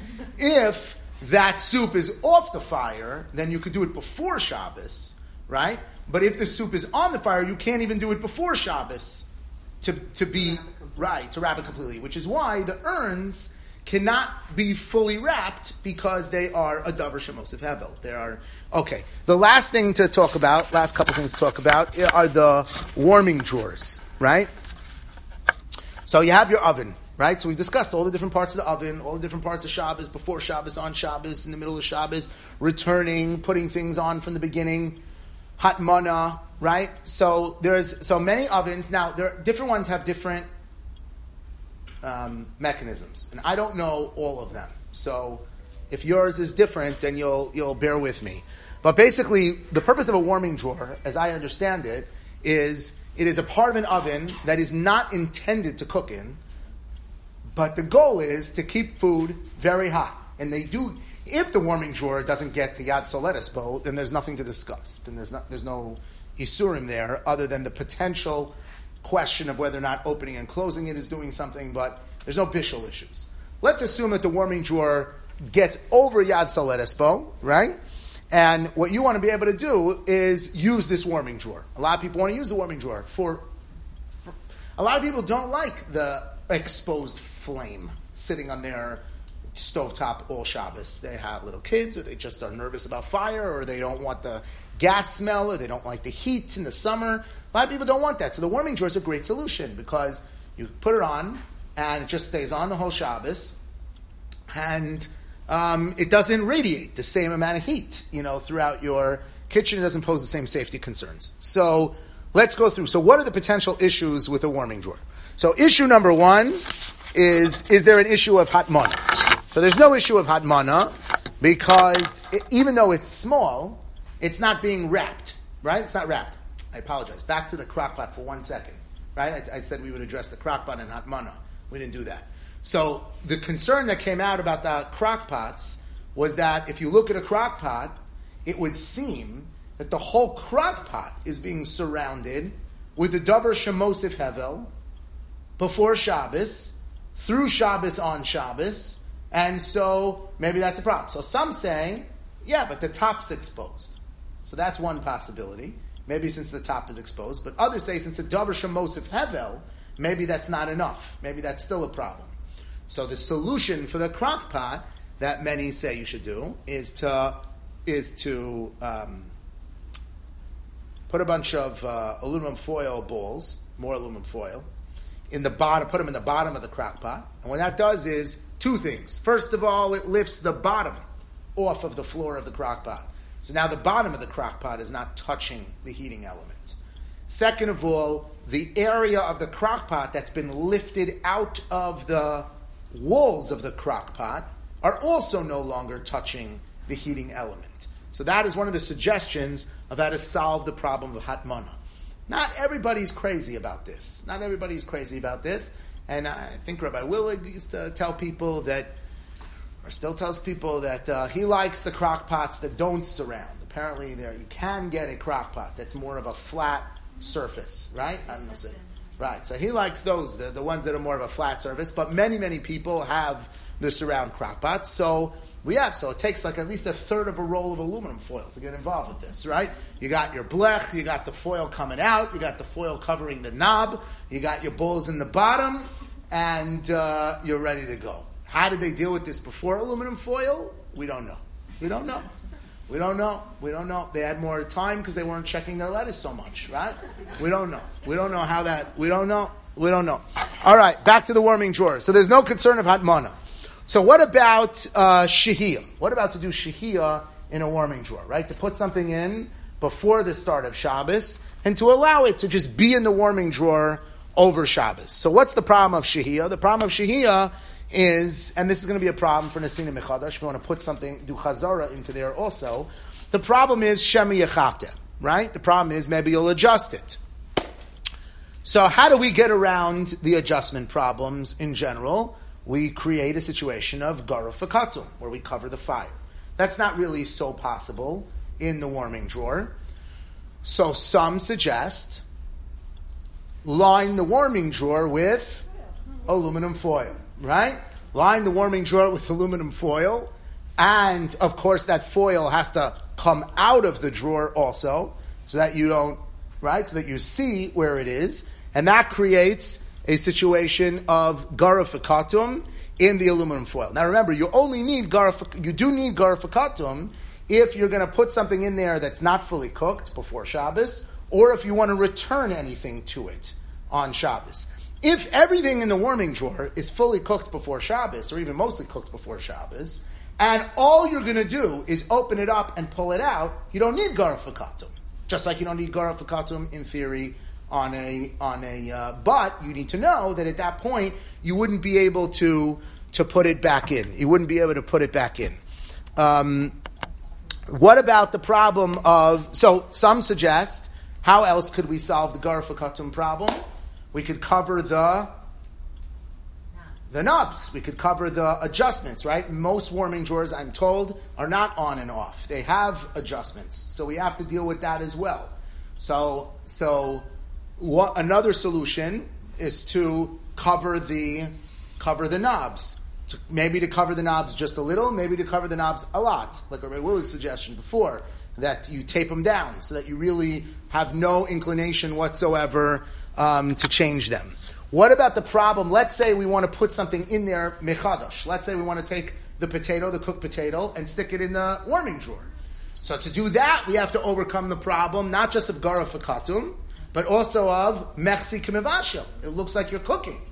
if that soup is off the fire, then you could do it before Shabbos, right? But if the soup is on the fire, you can't even do it before Shabbos to, to be right, to wrap it completely, which is why the urns cannot be fully wrapped because they are a davar shemosif hevel. They are, okay. The last thing to talk about, last couple things to talk about, are the warming drawers, right? So you have your oven, right? So we discussed all the different parts of the oven, all the different parts of Shabbos, before Shabbos, on Shabbos, in the middle of Shabbos, returning, putting things on from the beginning, hot mana, right? So there's so many ovens. Now, there different ones have different um, mechanisms, and I don't know all of them. So if yours is different, then you'll you'll bear with me. But basically, the purpose of a warming drawer, as I understand it, is it is a part of an oven that is not intended to cook in, but the goal is to keep food very hot. And they do, if the warming drawer doesn't get to Yad Soletis bowl, then there's nothing to discuss. Then there's not, there's no Isurim there other than the potential question of whether or not opening and closing it is doing something, but there's no bishul issues. Let's assume that the warming drawer gets over Yad Soletis bowl, right? And what you want to be able to do is use this warming drawer. A lot of people want to use the warming drawer. For, for a lot of people don't like the exposed flame sitting on their stovetop all Shabbos. They have little kids, or they just are nervous about fire, or they don't want the gas smell, or they don't like the heat in the summer. A lot of people don't want that. So the warming drawer is a great solution because you put it on, and it just stays on the whole Shabbos, and Um, it doesn't radiate the same amount of heat, you know, throughout your kitchen. It doesn't pose the same safety concerns. So let's go through. So what are the potential issues with a warming drawer? So issue number one is, is there an issue of hot mana? So there's no issue of hot mana because it, even though it's small, it's not being wrapped, right? It's not wrapped. I apologize. Back to the crock pot for one second, right? I, I said we would address the crock pot and hot mana. We didn't do that. So the concern that came out about the crock pots was that if you look at a crock pot, it would seem that the whole crock pot is being surrounded with the davar shemosif hevel before Shabbos, through Shabbos on Shabbos, and so maybe that's a problem. So some say, yeah, but the top's exposed. So that's one possibility. Maybe since the top is exposed. But others say since the davar shemosif hevel, maybe that's not enough. Maybe that's still a problem. So the solution for the crock pot that many say you should do is to is to um, put a bunch of uh, aluminum foil balls, more aluminum foil, in the bottom. Put them in the bottom of the crock pot, and what that does is two things. First of all, it lifts the bottom off of the floor of the crock pot, so now the bottom of the crock pot is not touching the heating element. Second of all, the area of the crock pot that's been lifted out of the walls of the crock pot are also no longer touching the heating element. So that is one of the suggestions of how to solve the problem of hot mana. Not everybody's crazy about this. Not everybody's crazy about this. And I think Rabbi Willig used to tell people that, or still tells people that uh, he likes the crock pots that don't surround. Apparently there you can get a crock pot that's more of a flat surface, right? I don't know. So, Right, so he likes those, the, the ones that are more of a flat surface, but many, many people have the surround crock pots. So we have, so it takes like at least a third of a roll of aluminum foil to get involved with this, right? You got your blech, you got the foil coming out, you got the foil covering the knob, you got your bowls in the bottom, and uh, you're ready to go. How did they deal with this before aluminum foil? We don't know. We don't know. We don't know. We don't know. They had more time because they weren't checking their lettuce so much, right? We don't know. We don't know how that, we don't know. We don't know. All right, back to the warming drawer. So there's no concern of hot mana. So what about uh, shehiyah? What about to do shehiyah in a warming drawer, right? To put something in before the start of Shabbos and to allow it to just be in the warming drawer over Shabbos. So what's the problem of shehiyah? The problem of shehiyah is, and this is going to be a problem for Nesina Mechadash, if you want to put something, do Chazara into there also, the problem is Shemi Yechate, right? The problem is maybe you'll adjust it. So how do we get around the adjustment problems in general? We create a situation of Garuf Fakatum, where we cover the fire. That's not really so possible in the warming drawer. So some suggest line the warming drawer with aluminum foil. Right? Line the warming drawer with aluminum foil, and of course that foil has to come out of the drawer also, so that you don't, right? So that you see where it is, and that creates a situation of garafikatum in the aluminum foil. Now remember, you only need garaf, you do need garafikatum if you're going to put something in there that's not fully cooked before Shabbos, or if you want to return anything to it on Shabbos. If everything in the warming drawer is fully cooked before Shabbos, or even mostly cooked before Shabbos, and all you're going to do is open it up and pull it out, you don't need garafikatum. Just like you don't need garafikatum in theory on a on a. Uh, but you need to know that at that point you wouldn't be able to to put it back in. You wouldn't be able to put it back in. Um, what about the problem of? So some suggest, how else could we solve the garafikatum problem? We could cover the the knobs. We could cover the adjustments, right? Most warming drawers, I'm told, are not on and off. They have adjustments. So we have to deal with that as well. So so what, another solution is to cover the cover the knobs. To, maybe to cover the knobs just a little, maybe to cover the knobs a lot, like Rabbi Willig's suggestion before, that you tape them down so that you really have no inclination whatsoever Um, to change them. What about the problem? Let's say we want to put something in there mechadash. Let's say we want to take the potato, the cooked potato, and stick it in the warming drawer. So to do that, we have to overcome the problem not just of garafikatum, but also of mechsi kimivashel. It looks like you're cooking.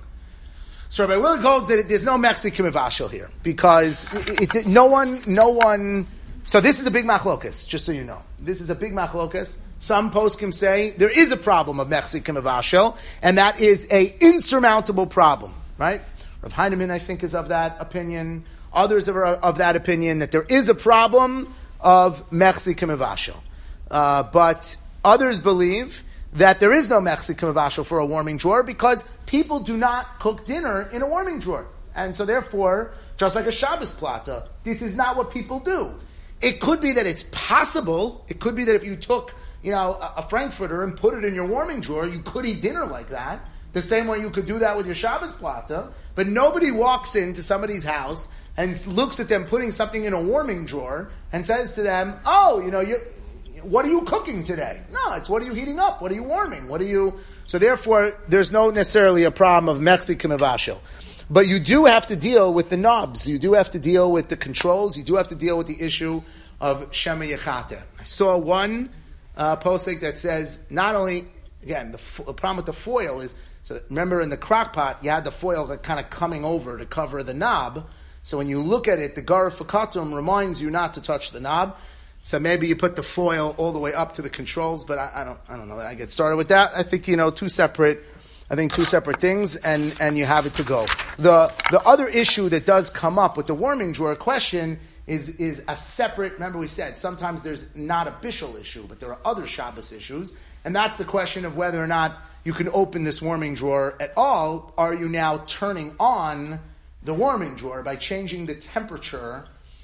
So Rabbi Willig holds that there's no mechsi kimivashel here because it, it, no one, no one. So this is a big machlokas, just so you know. This is a big machlokas. Some poskim say there is a problem of mechsi kimivashel, and that is a insurmountable problem, right? Rav Heinemann, I think, is of that opinion. Others are of that opinion that there is a problem of mechsi kimivashel. Uh, but others believe that there is no mechsi kimivashel for a warming drawer because people do not cook dinner in a warming drawer. And so therefore, just like a Shabbos plata, this is not what people do. It could be that it's possible. It could be that if you took, you know, a, a Frankfurter and put it in your warming drawer, you could eat dinner like that. The same way you could do that with your Shabbos plata. But nobody walks into somebody's house and looks at them putting something in a warming drawer and says to them, "Oh, you know, you, what are you cooking today?" No, it's what are you heating up? What are you warming? What are you? So therefore, there's no necessarily a problem of mechsi kimivashel. But you do have to deal with the knobs. You do have to deal with the controls. You do have to deal with the issue of Shema Yechate. I saw one uh, posting that says not only, again, the, fo- the problem with the foil is, so remember in the crock pot, you had the foil that kind of coming over to cover the knob. So when you look at it, the garafikatum reminds you not to touch the knob. So maybe you put the foil all the way up to the controls, but I, I don't I don't know that I get started with that. I think, you know, two separate I think two separate things, and, and you have it to go. The the other issue that does come up with the warming drawer question is, is a separate, remember we said, sometimes there's not a bishul issue, but there are other Shabbos issues, and that's the question of whether or not you can open this warming drawer at all. Are you now turning on the warming drawer by changing the temperature,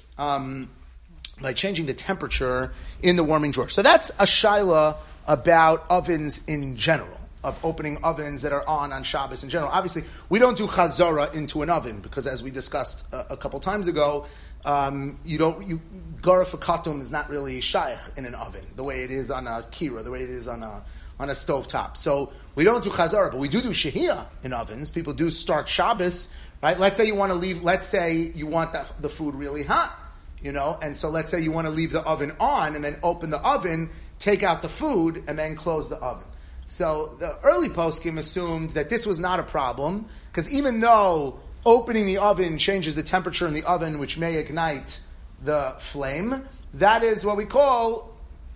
um, by changing the temperature in the warming drawer? So that's a shaila about ovens in general, of opening ovens that are on on Shabbos in general. Obviously, we don't do chazara into an oven because, as we discussed a, a couple times ago, um, you don't. You, garafikatum is not really shaykh in an oven the way it is on a kira, the way it is on a on a stovetop. So we don't do chazara, but we do do shehiyah in ovens. People do start Shabbos, right? Let's say you want to leave. Let's say you want the, the food really hot, you know, and so let's say you want to leave the oven on and then open the oven, take out the food, and then close the oven. So the early poskim assumed that this was not a problem, because even though opening the oven changes the temperature in the oven, which may ignite the flame, that is what we call,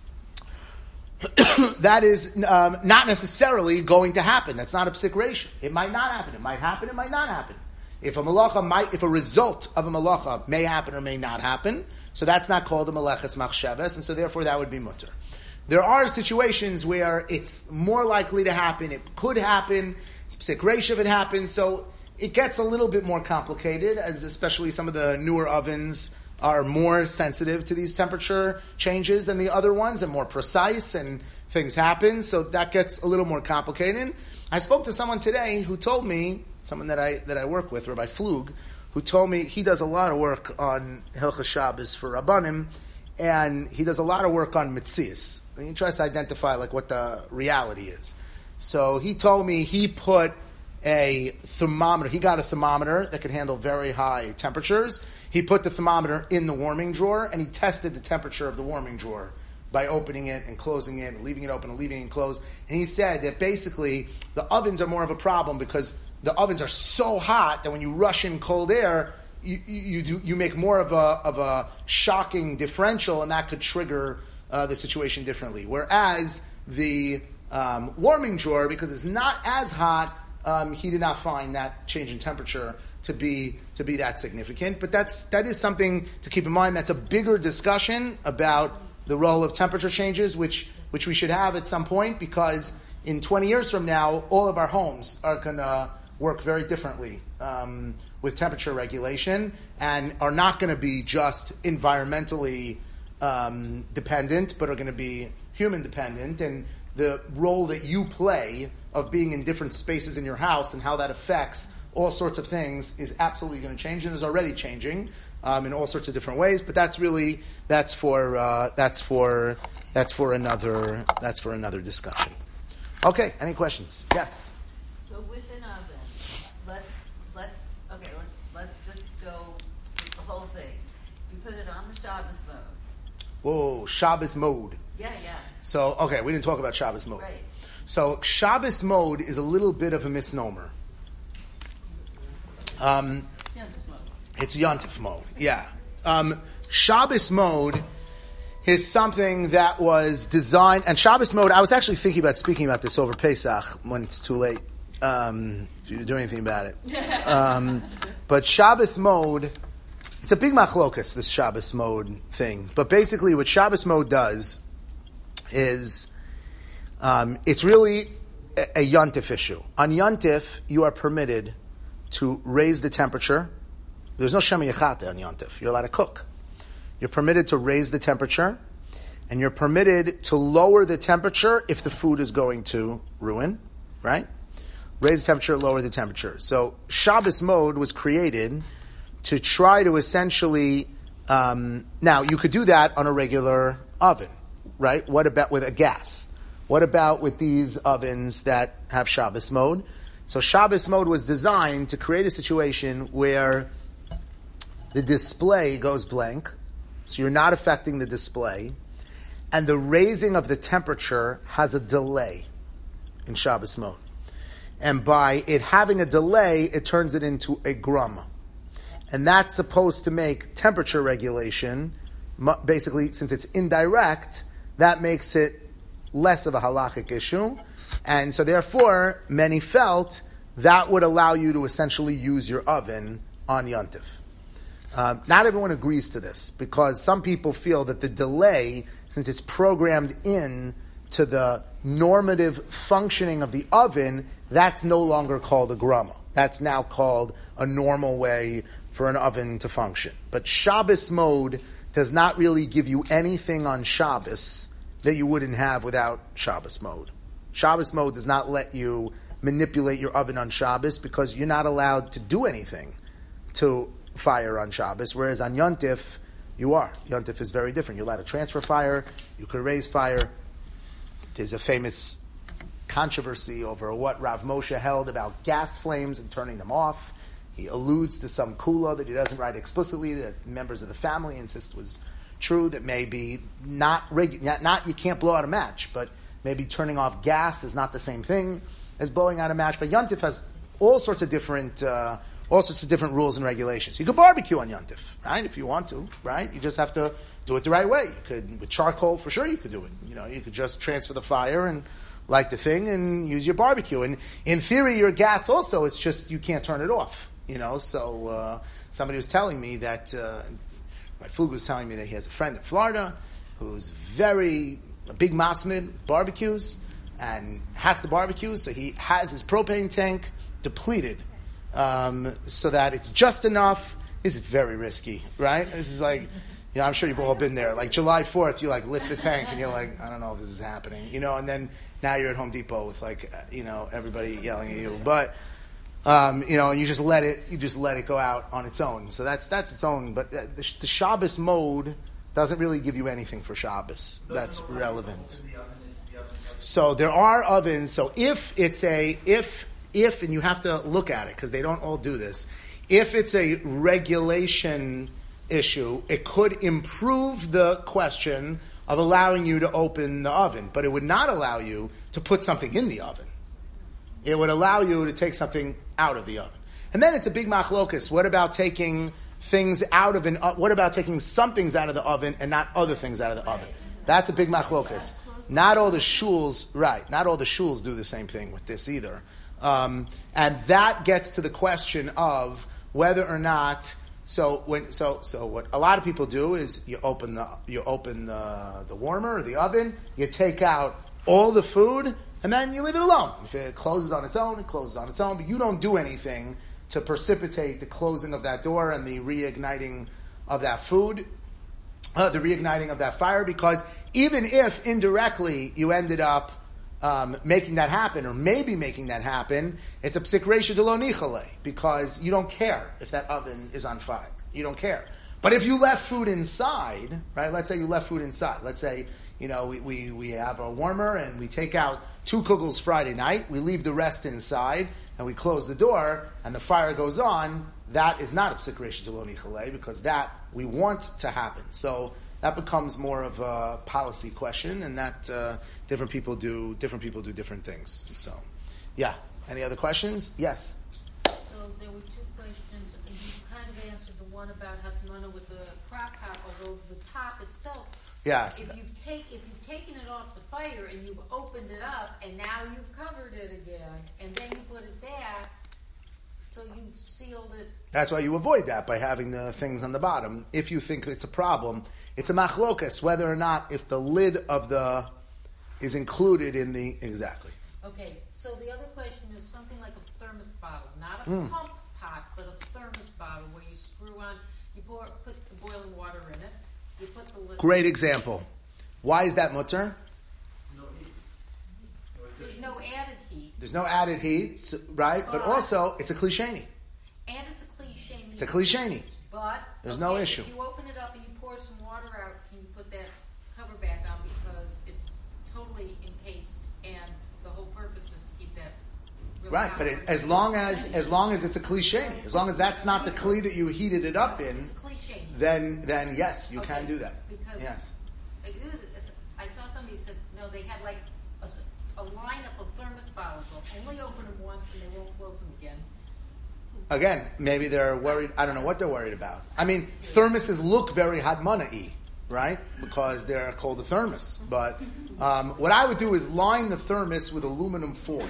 that is um, not necessarily going to happen. That's not a psik reisha. It might not happen. It might happen. It might not happen. If a malacha might, if a result of a malacha may happen or may not happen, so that's not called a maleches machshavas, and so therefore that would be mutter. There are situations where it's more likely to happen. It could happen. It's psik reisha if it happens. So it gets a little bit more complicated, as especially some of the newer ovens are more sensitive to these temperature changes than the other ones and more precise, and things happen. So that gets a little more complicated. I spoke to someone today who told me, someone that I that I work with, Rabbi Flug, who told me he does a lot of work on Hilchos Shabbos for Rabbanim, and he does a lot of work on Mitzias. He tries to identify like what the reality is. So he told me he put a thermometer. He got a thermometer that could handle very high temperatures. He put the thermometer in the warming drawer, and he tested the temperature of the warming drawer by opening it and closing it and leaving it open and leaving it closed. And he said that basically the ovens are more of a problem because the ovens are so hot that when you rush in cold air, you, you, you, do, you make more of a, of a shocking differential, and that could trigger uh, the situation differently. Whereas the um, warming drawer, because it's not as hot, um, he did not find that change in temperature to be to be that significant. But that's that is something to keep in mind. That's a bigger discussion about the role of temperature changes, which which we should have at some point, because in twenty years from now, all of our homes are going to work very differently um, with temperature regulation, and are not going to be just environmentally um, dependent, but are going to be human dependent. And the role that you play of being in different spaces in your house and how that affects all sorts of things is absolutely going to change, and is already changing um, in all sorts of different ways. But that's really that's for uh, that's for that's for another that's for another discussion. Okay, any questions? Yes. So with an oven, let's let's okay let's let's just go with the whole thing. You put it on the Shabbos mode. Whoa, Shabbos mode. Yeah, yeah. So okay, we didn't talk about Shabbos mode. Right. So Shabbos mode is a little bit of a misnomer. Um, it's Yontif mode, yeah. Um, Shabbos mode is something that was designed, and Shabbos mode, I was actually thinking about speaking about this over Pesach when it's too late, um, if you do anything about it. Um, but Shabbos mode, it's a big machlokas, this Shabbos mode thing. But basically what Shabbos mode does is, um, it's really a, a Yontif issue. On Yontif, you are permitted to raise the temperature. There's no Shema Yechate on Yontif. You're allowed to cook. You're permitted to raise the temperature, and you're permitted to lower the temperature if the food is going to ruin, right? Raise the temperature, lower the temperature. So Shabbos mode was created to try to essentially, um, now you could do that on a regular oven, right? What about with a gas? What about with these ovens that have Shabbos mode? So Shabbos mode was designed to create a situation where the display goes blank, so you're not affecting the display, and the raising of the temperature has a delay in Shabbos mode. And by it having a delay, it turns it into a grum. And that's supposed to make temperature regulation, basically, since it's indirect, that makes it less of a halachic issue. And so therefore, many felt that would allow you to essentially use your oven on Yontif. Uh, not everyone agrees to this, because some people feel that the delay, since it's programmed in to the normative functioning of the oven, that's no longer called a grama. That's now called a normal way for an oven to function. But Shabbos mode does not really give you anything on Shabbos that you wouldn't have without Shabbos mode. Shabbos mode does not let you manipulate your oven on Shabbos, because you're not allowed to do anything to fire on Shabbos, whereas on Yontif, you are. Yontif is very different. You're allowed to transfer fire, you can raise fire. There's a famous controversy over what Rav Moshe held about gas flames and turning them off. He alludes to some kula that he doesn't write explicitly, that members of the family insist was true, that maybe not, regu- not, not you can't blow out a match, but maybe turning off gas is not the same thing as blowing out a match. But Yontif has all sorts of different uh, all sorts of different rules and regulations. You could barbecue on Yontif, right, if you want to, right? You just have to do it the right way. You could, with charcoal, for sure you could do it. You know, you could just transfer the fire and light the thing and use your barbecue. And in theory, your gas also, it's just you can't turn it off, you know? So uh, somebody was telling me that, uh, my Flug was telling me that he has a friend in Florida who's very, a big masmid with barbecues, and has to barbecue, so he has his propane tank depleted, um, so that it's just enough. This is very risky, right? This is like, you know, I'm sure you've all been there. Like July fourth, you like lift the tank and you're like, I don't know if this is happening, you know, and then now you're at Home Depot with like, you know, everybody yelling at you. But, um, you know, you just let it, you just let it go out on its own. So that's, that's its own. But the, the Shabbos mode doesn't really give you anything for Shabbos that's relevant. So there are ovens. So if it's a, if if, and you have to look at it because they don't all do this, if it's a regulation issue, it could improve the question of allowing you to open the oven, but it would not allow you to put something in the oven. It would allow you to take something out of the oven. And then it's a big machlokus. What about taking things out of an uh, what about taking some things out of the oven and not other things out of the oven? That's a big machlokus. Not all the shuls, right, not all the shuls do the same thing with this either. Um, and that gets to the question of whether or not so when so so what a lot of people do is you open the you open the the warmer or the oven, you take out all the food, and then you leave it alone. If it closes on its own, it closes on its own, but you don't do anything to precipitate the closing of that door and the reigniting of that food, uh, the reigniting of that fire, because even if indirectly you ended up um, making that happen, or maybe making that happen, it's a psik reisha de lo nichale, because you don't care if that oven is on fire. You don't care. But if you left food inside, right, let's say you left food inside, let's say, you know, we, we, we have a warmer and we take out two kugels Friday night, we leave the rest inside, and we close the door, and the fire goes on, that is not a psik reisha de lo nichale, because that we want to happen. So that becomes more of a policy question, and that uh, different people do different people do different things. So, yeah. Any other questions? Yes. So there were two questions. You kind of answered the one about hatmana with the crock pot, although the top itself. Yes. If you've take if you've taken it off the fire and you've opened it up and now you've covered it again and then you put it back, so you've sealed it. That's why you avoid that by having the things on the bottom. If you think it's a problem, it's a machlokas whether or not if the lid of the is included in the exactly. Okay, so the other question is something like a thermos bottle, not a Mm. pump pot, but a thermos bottle where you screw on, you pour, put the boiling water in it, you put the lid. Great example. Why is that mutter? No heat. There's no added heat, There's no added heat, so- right? But also, it's a klisheni. and it's a cliche. It's a klisheni. But There's no okay, issue. If you open it up and you pour some water out, can you put that cover back on because it's totally encased, and the whole purpose is to keep that. Really Right, hot. but it, as long as as long as it's a klisheni, as long as that's not the kli that you heated it up in, It's a cliche. then then yes, you Okay, can do that. because- Yes. I saw somebody said no, they had like a, s- a lineup of thermos bottles. They'll only open them once and they won't close them again. Again, maybe they're worried. I don't know what they're worried about. I mean, thermoses look very hadmana-y, right? Because they're called a thermos. But um, what I would do is line the thermos with aluminum foil.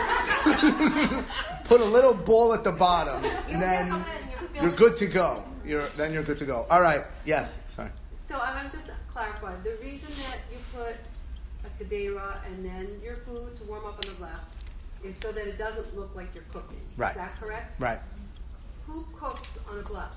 Put a little ball at the bottom, and then you're good to go. You're then you're good to go. All right. Yes. Sorry. So I want to just clarify, the reason that you put a kadera and then your food to warm up on the blech is so that it doesn't look like you're cooking. Right. Is that correct? Right. Who cooks on a blech?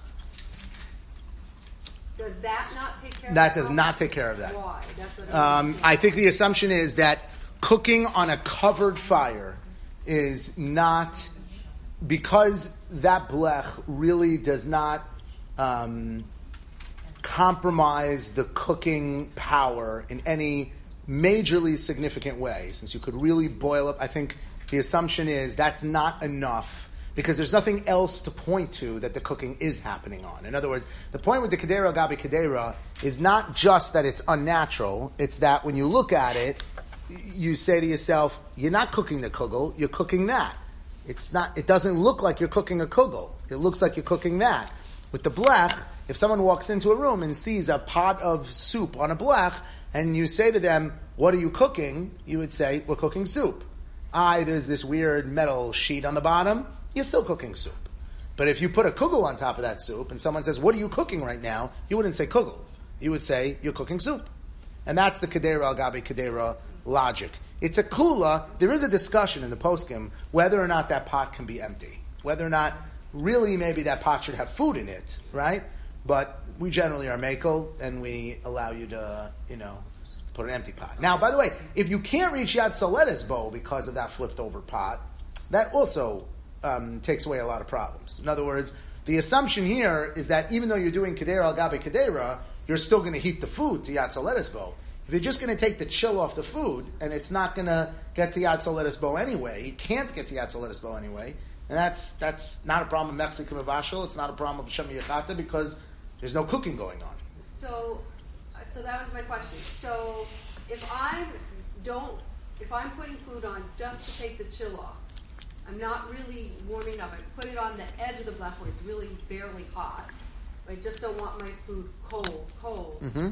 Does that not take care of That the does problem? not take care of that. Why? That's what I Um, I think the assumption is that cooking on a covered fire is not, because that blech really does not um, compromise the cooking power in any majorly significant way, since you could really boil up. I think the assumption is that's not enough, because there's nothing else to point to that the cooking is happening on. In other words, the point with the Kedera Gabi Kedera is not just that it's unnatural, it's that when you look at it, you say to yourself, you're not cooking the kugel, you're cooking that. It's not. It doesn't look like you're cooking a kugel. It looks like you're cooking that. With the blech, if someone walks into a room and sees a pot of soup on a blech, and you say to them, what are you cooking? You would say, we're cooking soup. Aye, there's this weird metal sheet on the bottom. You're still cooking soup. But if you put a kugel on top of that soup and someone says, what are you cooking right now? You wouldn't say kugel. You would say, you're cooking soup. And that's the Kedera al Gabi Kedera logic. It's a kula. There is a discussion in the poskim whether or not that pot can be empty. Whether or not really maybe that pot should have food in it, right? But we generally are makel and we allow you to, you know, put an empty pot. Now, by the way, if you can't reach Yad Soleda's bow because of that flipped over pot, that also um, takes away a lot of problems. In other words, the assumption here is that even though you're doing Kedera al Gabi Kedera, you're still going to heat the food to Yad Soleda's bow. If you're just going to take the chill off the food, and it's not going to get to Yad Soletis Bo anyway, you can't get to Yad Soletis Bo anyway, and that's that's not a problem of Mechzik Mavashal, it's not a problem of Shem Yechata, because there's no cooking going on. So, so that was my question. So, if I don't, if I'm putting food on just to take the chill off, I'm not really warming up. I put it on the edge of the blech where it's really barely hot. I just don't want my food cold, cold. Mm-hmm.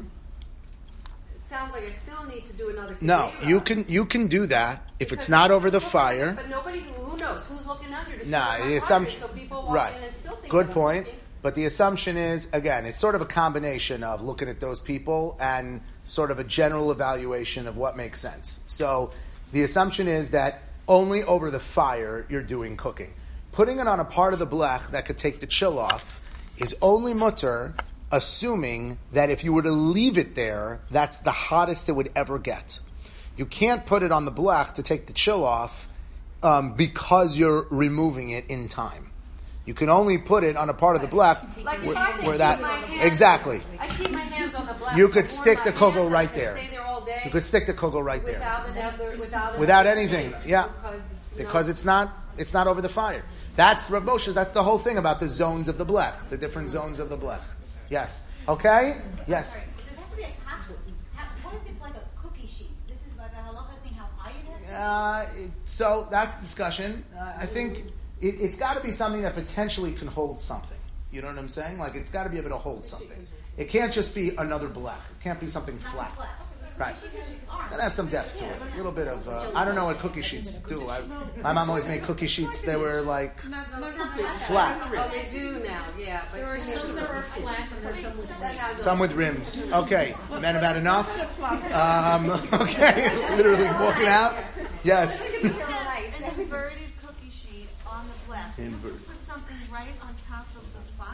It sounds like I still need to do another. No, Kedera. you can you can do that if Because it's not it over the looks like- fire. But nobody, who knows? Who's looking under to see Nah, what's the on fire? assumption, So people walk right? in and still think Good that I'm point. cooking. But the assumption is, again, it's sort of a combination of looking at those people and sort of a general evaluation of what makes sense. So the assumption is that only over the fire you're doing cooking. Putting it on a part of the blech that could take the chill off is only mutter, assuming that if you were to leave it there, that's the hottest it would ever get. You can't put it on the blech to take the chill off um, because you're removing it in time. You can only put it on a part of the blech Like where, if I could where keep that my hands, exactly. I keep my hands on the blech. You to could warm stick my the cocoa hands, right I could there. Stay there all day. You could stick the cocoa right there without another, without without another anything. thing, Yeah, because it's, you because know, it's not it's not over the fire. That's Rav Moshe's. That's the whole thing about the zones of the blech, the different zones of the blech. Yes. Okay. Yes. Sorry, does it have to be a password? What if it's like a cookie sheet? This is like a halacha thing, how iron has to be? Uh, it- so that's discussion. Uh, I think it, it's got to be something that potentially can hold something. You know what I'm saying? Like it's got to be able to hold something. It can't just be another blech. It can't be something flat. Right. It's got to have some depth to it. A little bit of, uh, I don't know what cookie sheets do. I, my mom always made cookie sheets. They were like Not, not a big flat. Oh, they do now, yeah. But There are she some makes that it- are flat and there's some with that has a- Some with rims. Okay. Men about enough? flop. Um, okay. Literally walking out. Yes. An inverted cookie sheet on the blech. You Inver- can put something right on top of the fire?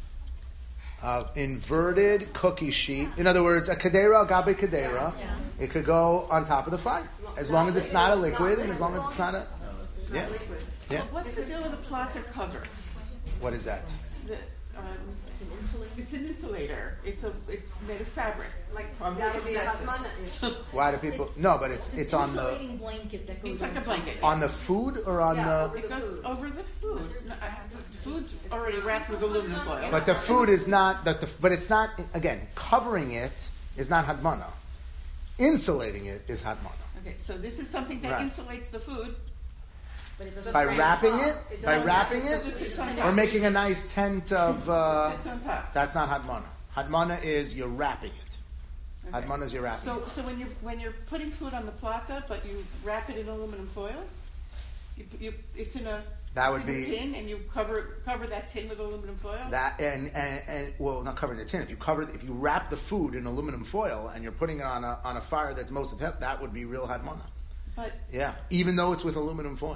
Uh, inverted cookie sheet. In other words, a kadera, agabe kadera. It could go on top of the fire. As long as it's not a liquid and as long as it's not a... Yeah. Yeah. What's the deal with the platter cover? What is that? The, um, it's an insulator. It's a it's made of fabric. Like, Probably that would be a asbestos. hatmana issue. Why do people... No, but it's it's on the insulating blanket that goes It's like on a top. blanket. on the food or on Yeah, the... over It the goes food. over the food. No, I- food's already wrapped with aluminum foil. But the food is not... That the, but it's not... Again, covering it is not hadmana. Insulating it is hadmana. Okay, so this is something that Right. insulates the food. But it doesn't By wrap wrapping up. it? By wrapping It just it? sits on Or top. making a nice tent of... Uh, Sits on top. that's not hadmana. Hadmana is you're wrapping it. Okay. Hadmana is you're wrapping So, it. so when you're when you're putting food on the plata, but you wrap it in aluminum foil, you, you it's in a That it's would in a be- tin, and you cover cover that tin with aluminum foil. That and, and and well, not covering the tin. If you cover, if you wrap the food in aluminum foil and you're putting it on a on a fire that's most of it, that would be real hadmana. But Yeah, even though it's with aluminum foil,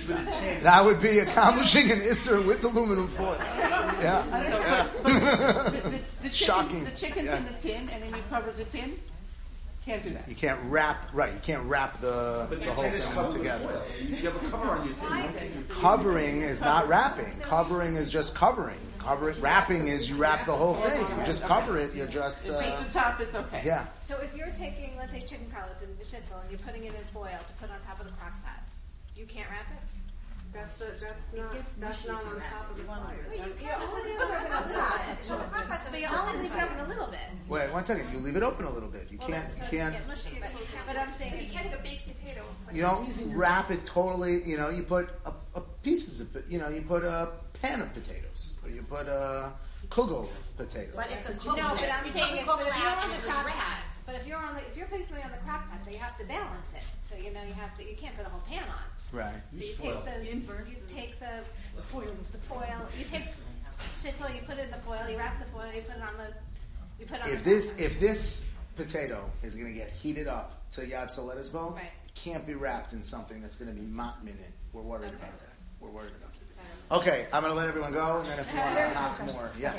that would be accomplishing an isser with aluminum foil. Yeah, I don't know. yeah. But, but the, the, the Shocking. Chickens, the chicken's Yeah. in the tin, and then you cover the tin. Can't do that. You can't wrap right. You can't wrap the But the the whole tin is thing covered with together. foil. You you have a cover on your tin. Covering is not wrapping. Covering is just covering. Covering, wrapping is you wrap the whole thing. You just cover it. You're just Just uh, the top is okay. yeah. So if you're taking, let's say, chicken cutlets and schnitzel, and you're putting it in foil to put on top of the crock pot, you can't wrap it? That's a, that's not, gets that's mushy not if you on wrap top it. of the You wanna- fire. Well, you, That- you're only leaving it open a little bit. So you're only leaving it open a little bit. Wait, one second. You leave it open a little bit. You Well, can't. so You it can't. doesn't get mushy. But, but I'm saying you can't take a baked potato. and put You it don't wrap it totally. You know, you put a, a pieces of. You know, you put a pan of potatoes, or you put a kugel of potatoes. But if the in- cook, No, but I'm you saying take is, the but cook if you're out on and the it was crock pot, wrapped. but if you're on the, if you're placing it on the crock pot, then you have to balance it. So you know you have to, you can't put a whole pan on. Right. So you take the, you take the foil, the foil, you take schnitzel, you put it in the foil, you wrap the foil, you put it on the, you put it on If the this crock pot. if this potato is going to get heated up to Yad Soletis Bo, Right. it can't be wrapped in something that's going to be mot minute. We're worried about that. We're worried about that. Okay, I'm going to let everyone go, and then if you want to ask more, yeah.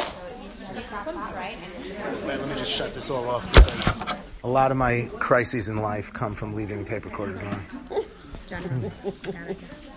Wait, let me just shut this all off because a lot of my crises in life come from leaving tape recorders on.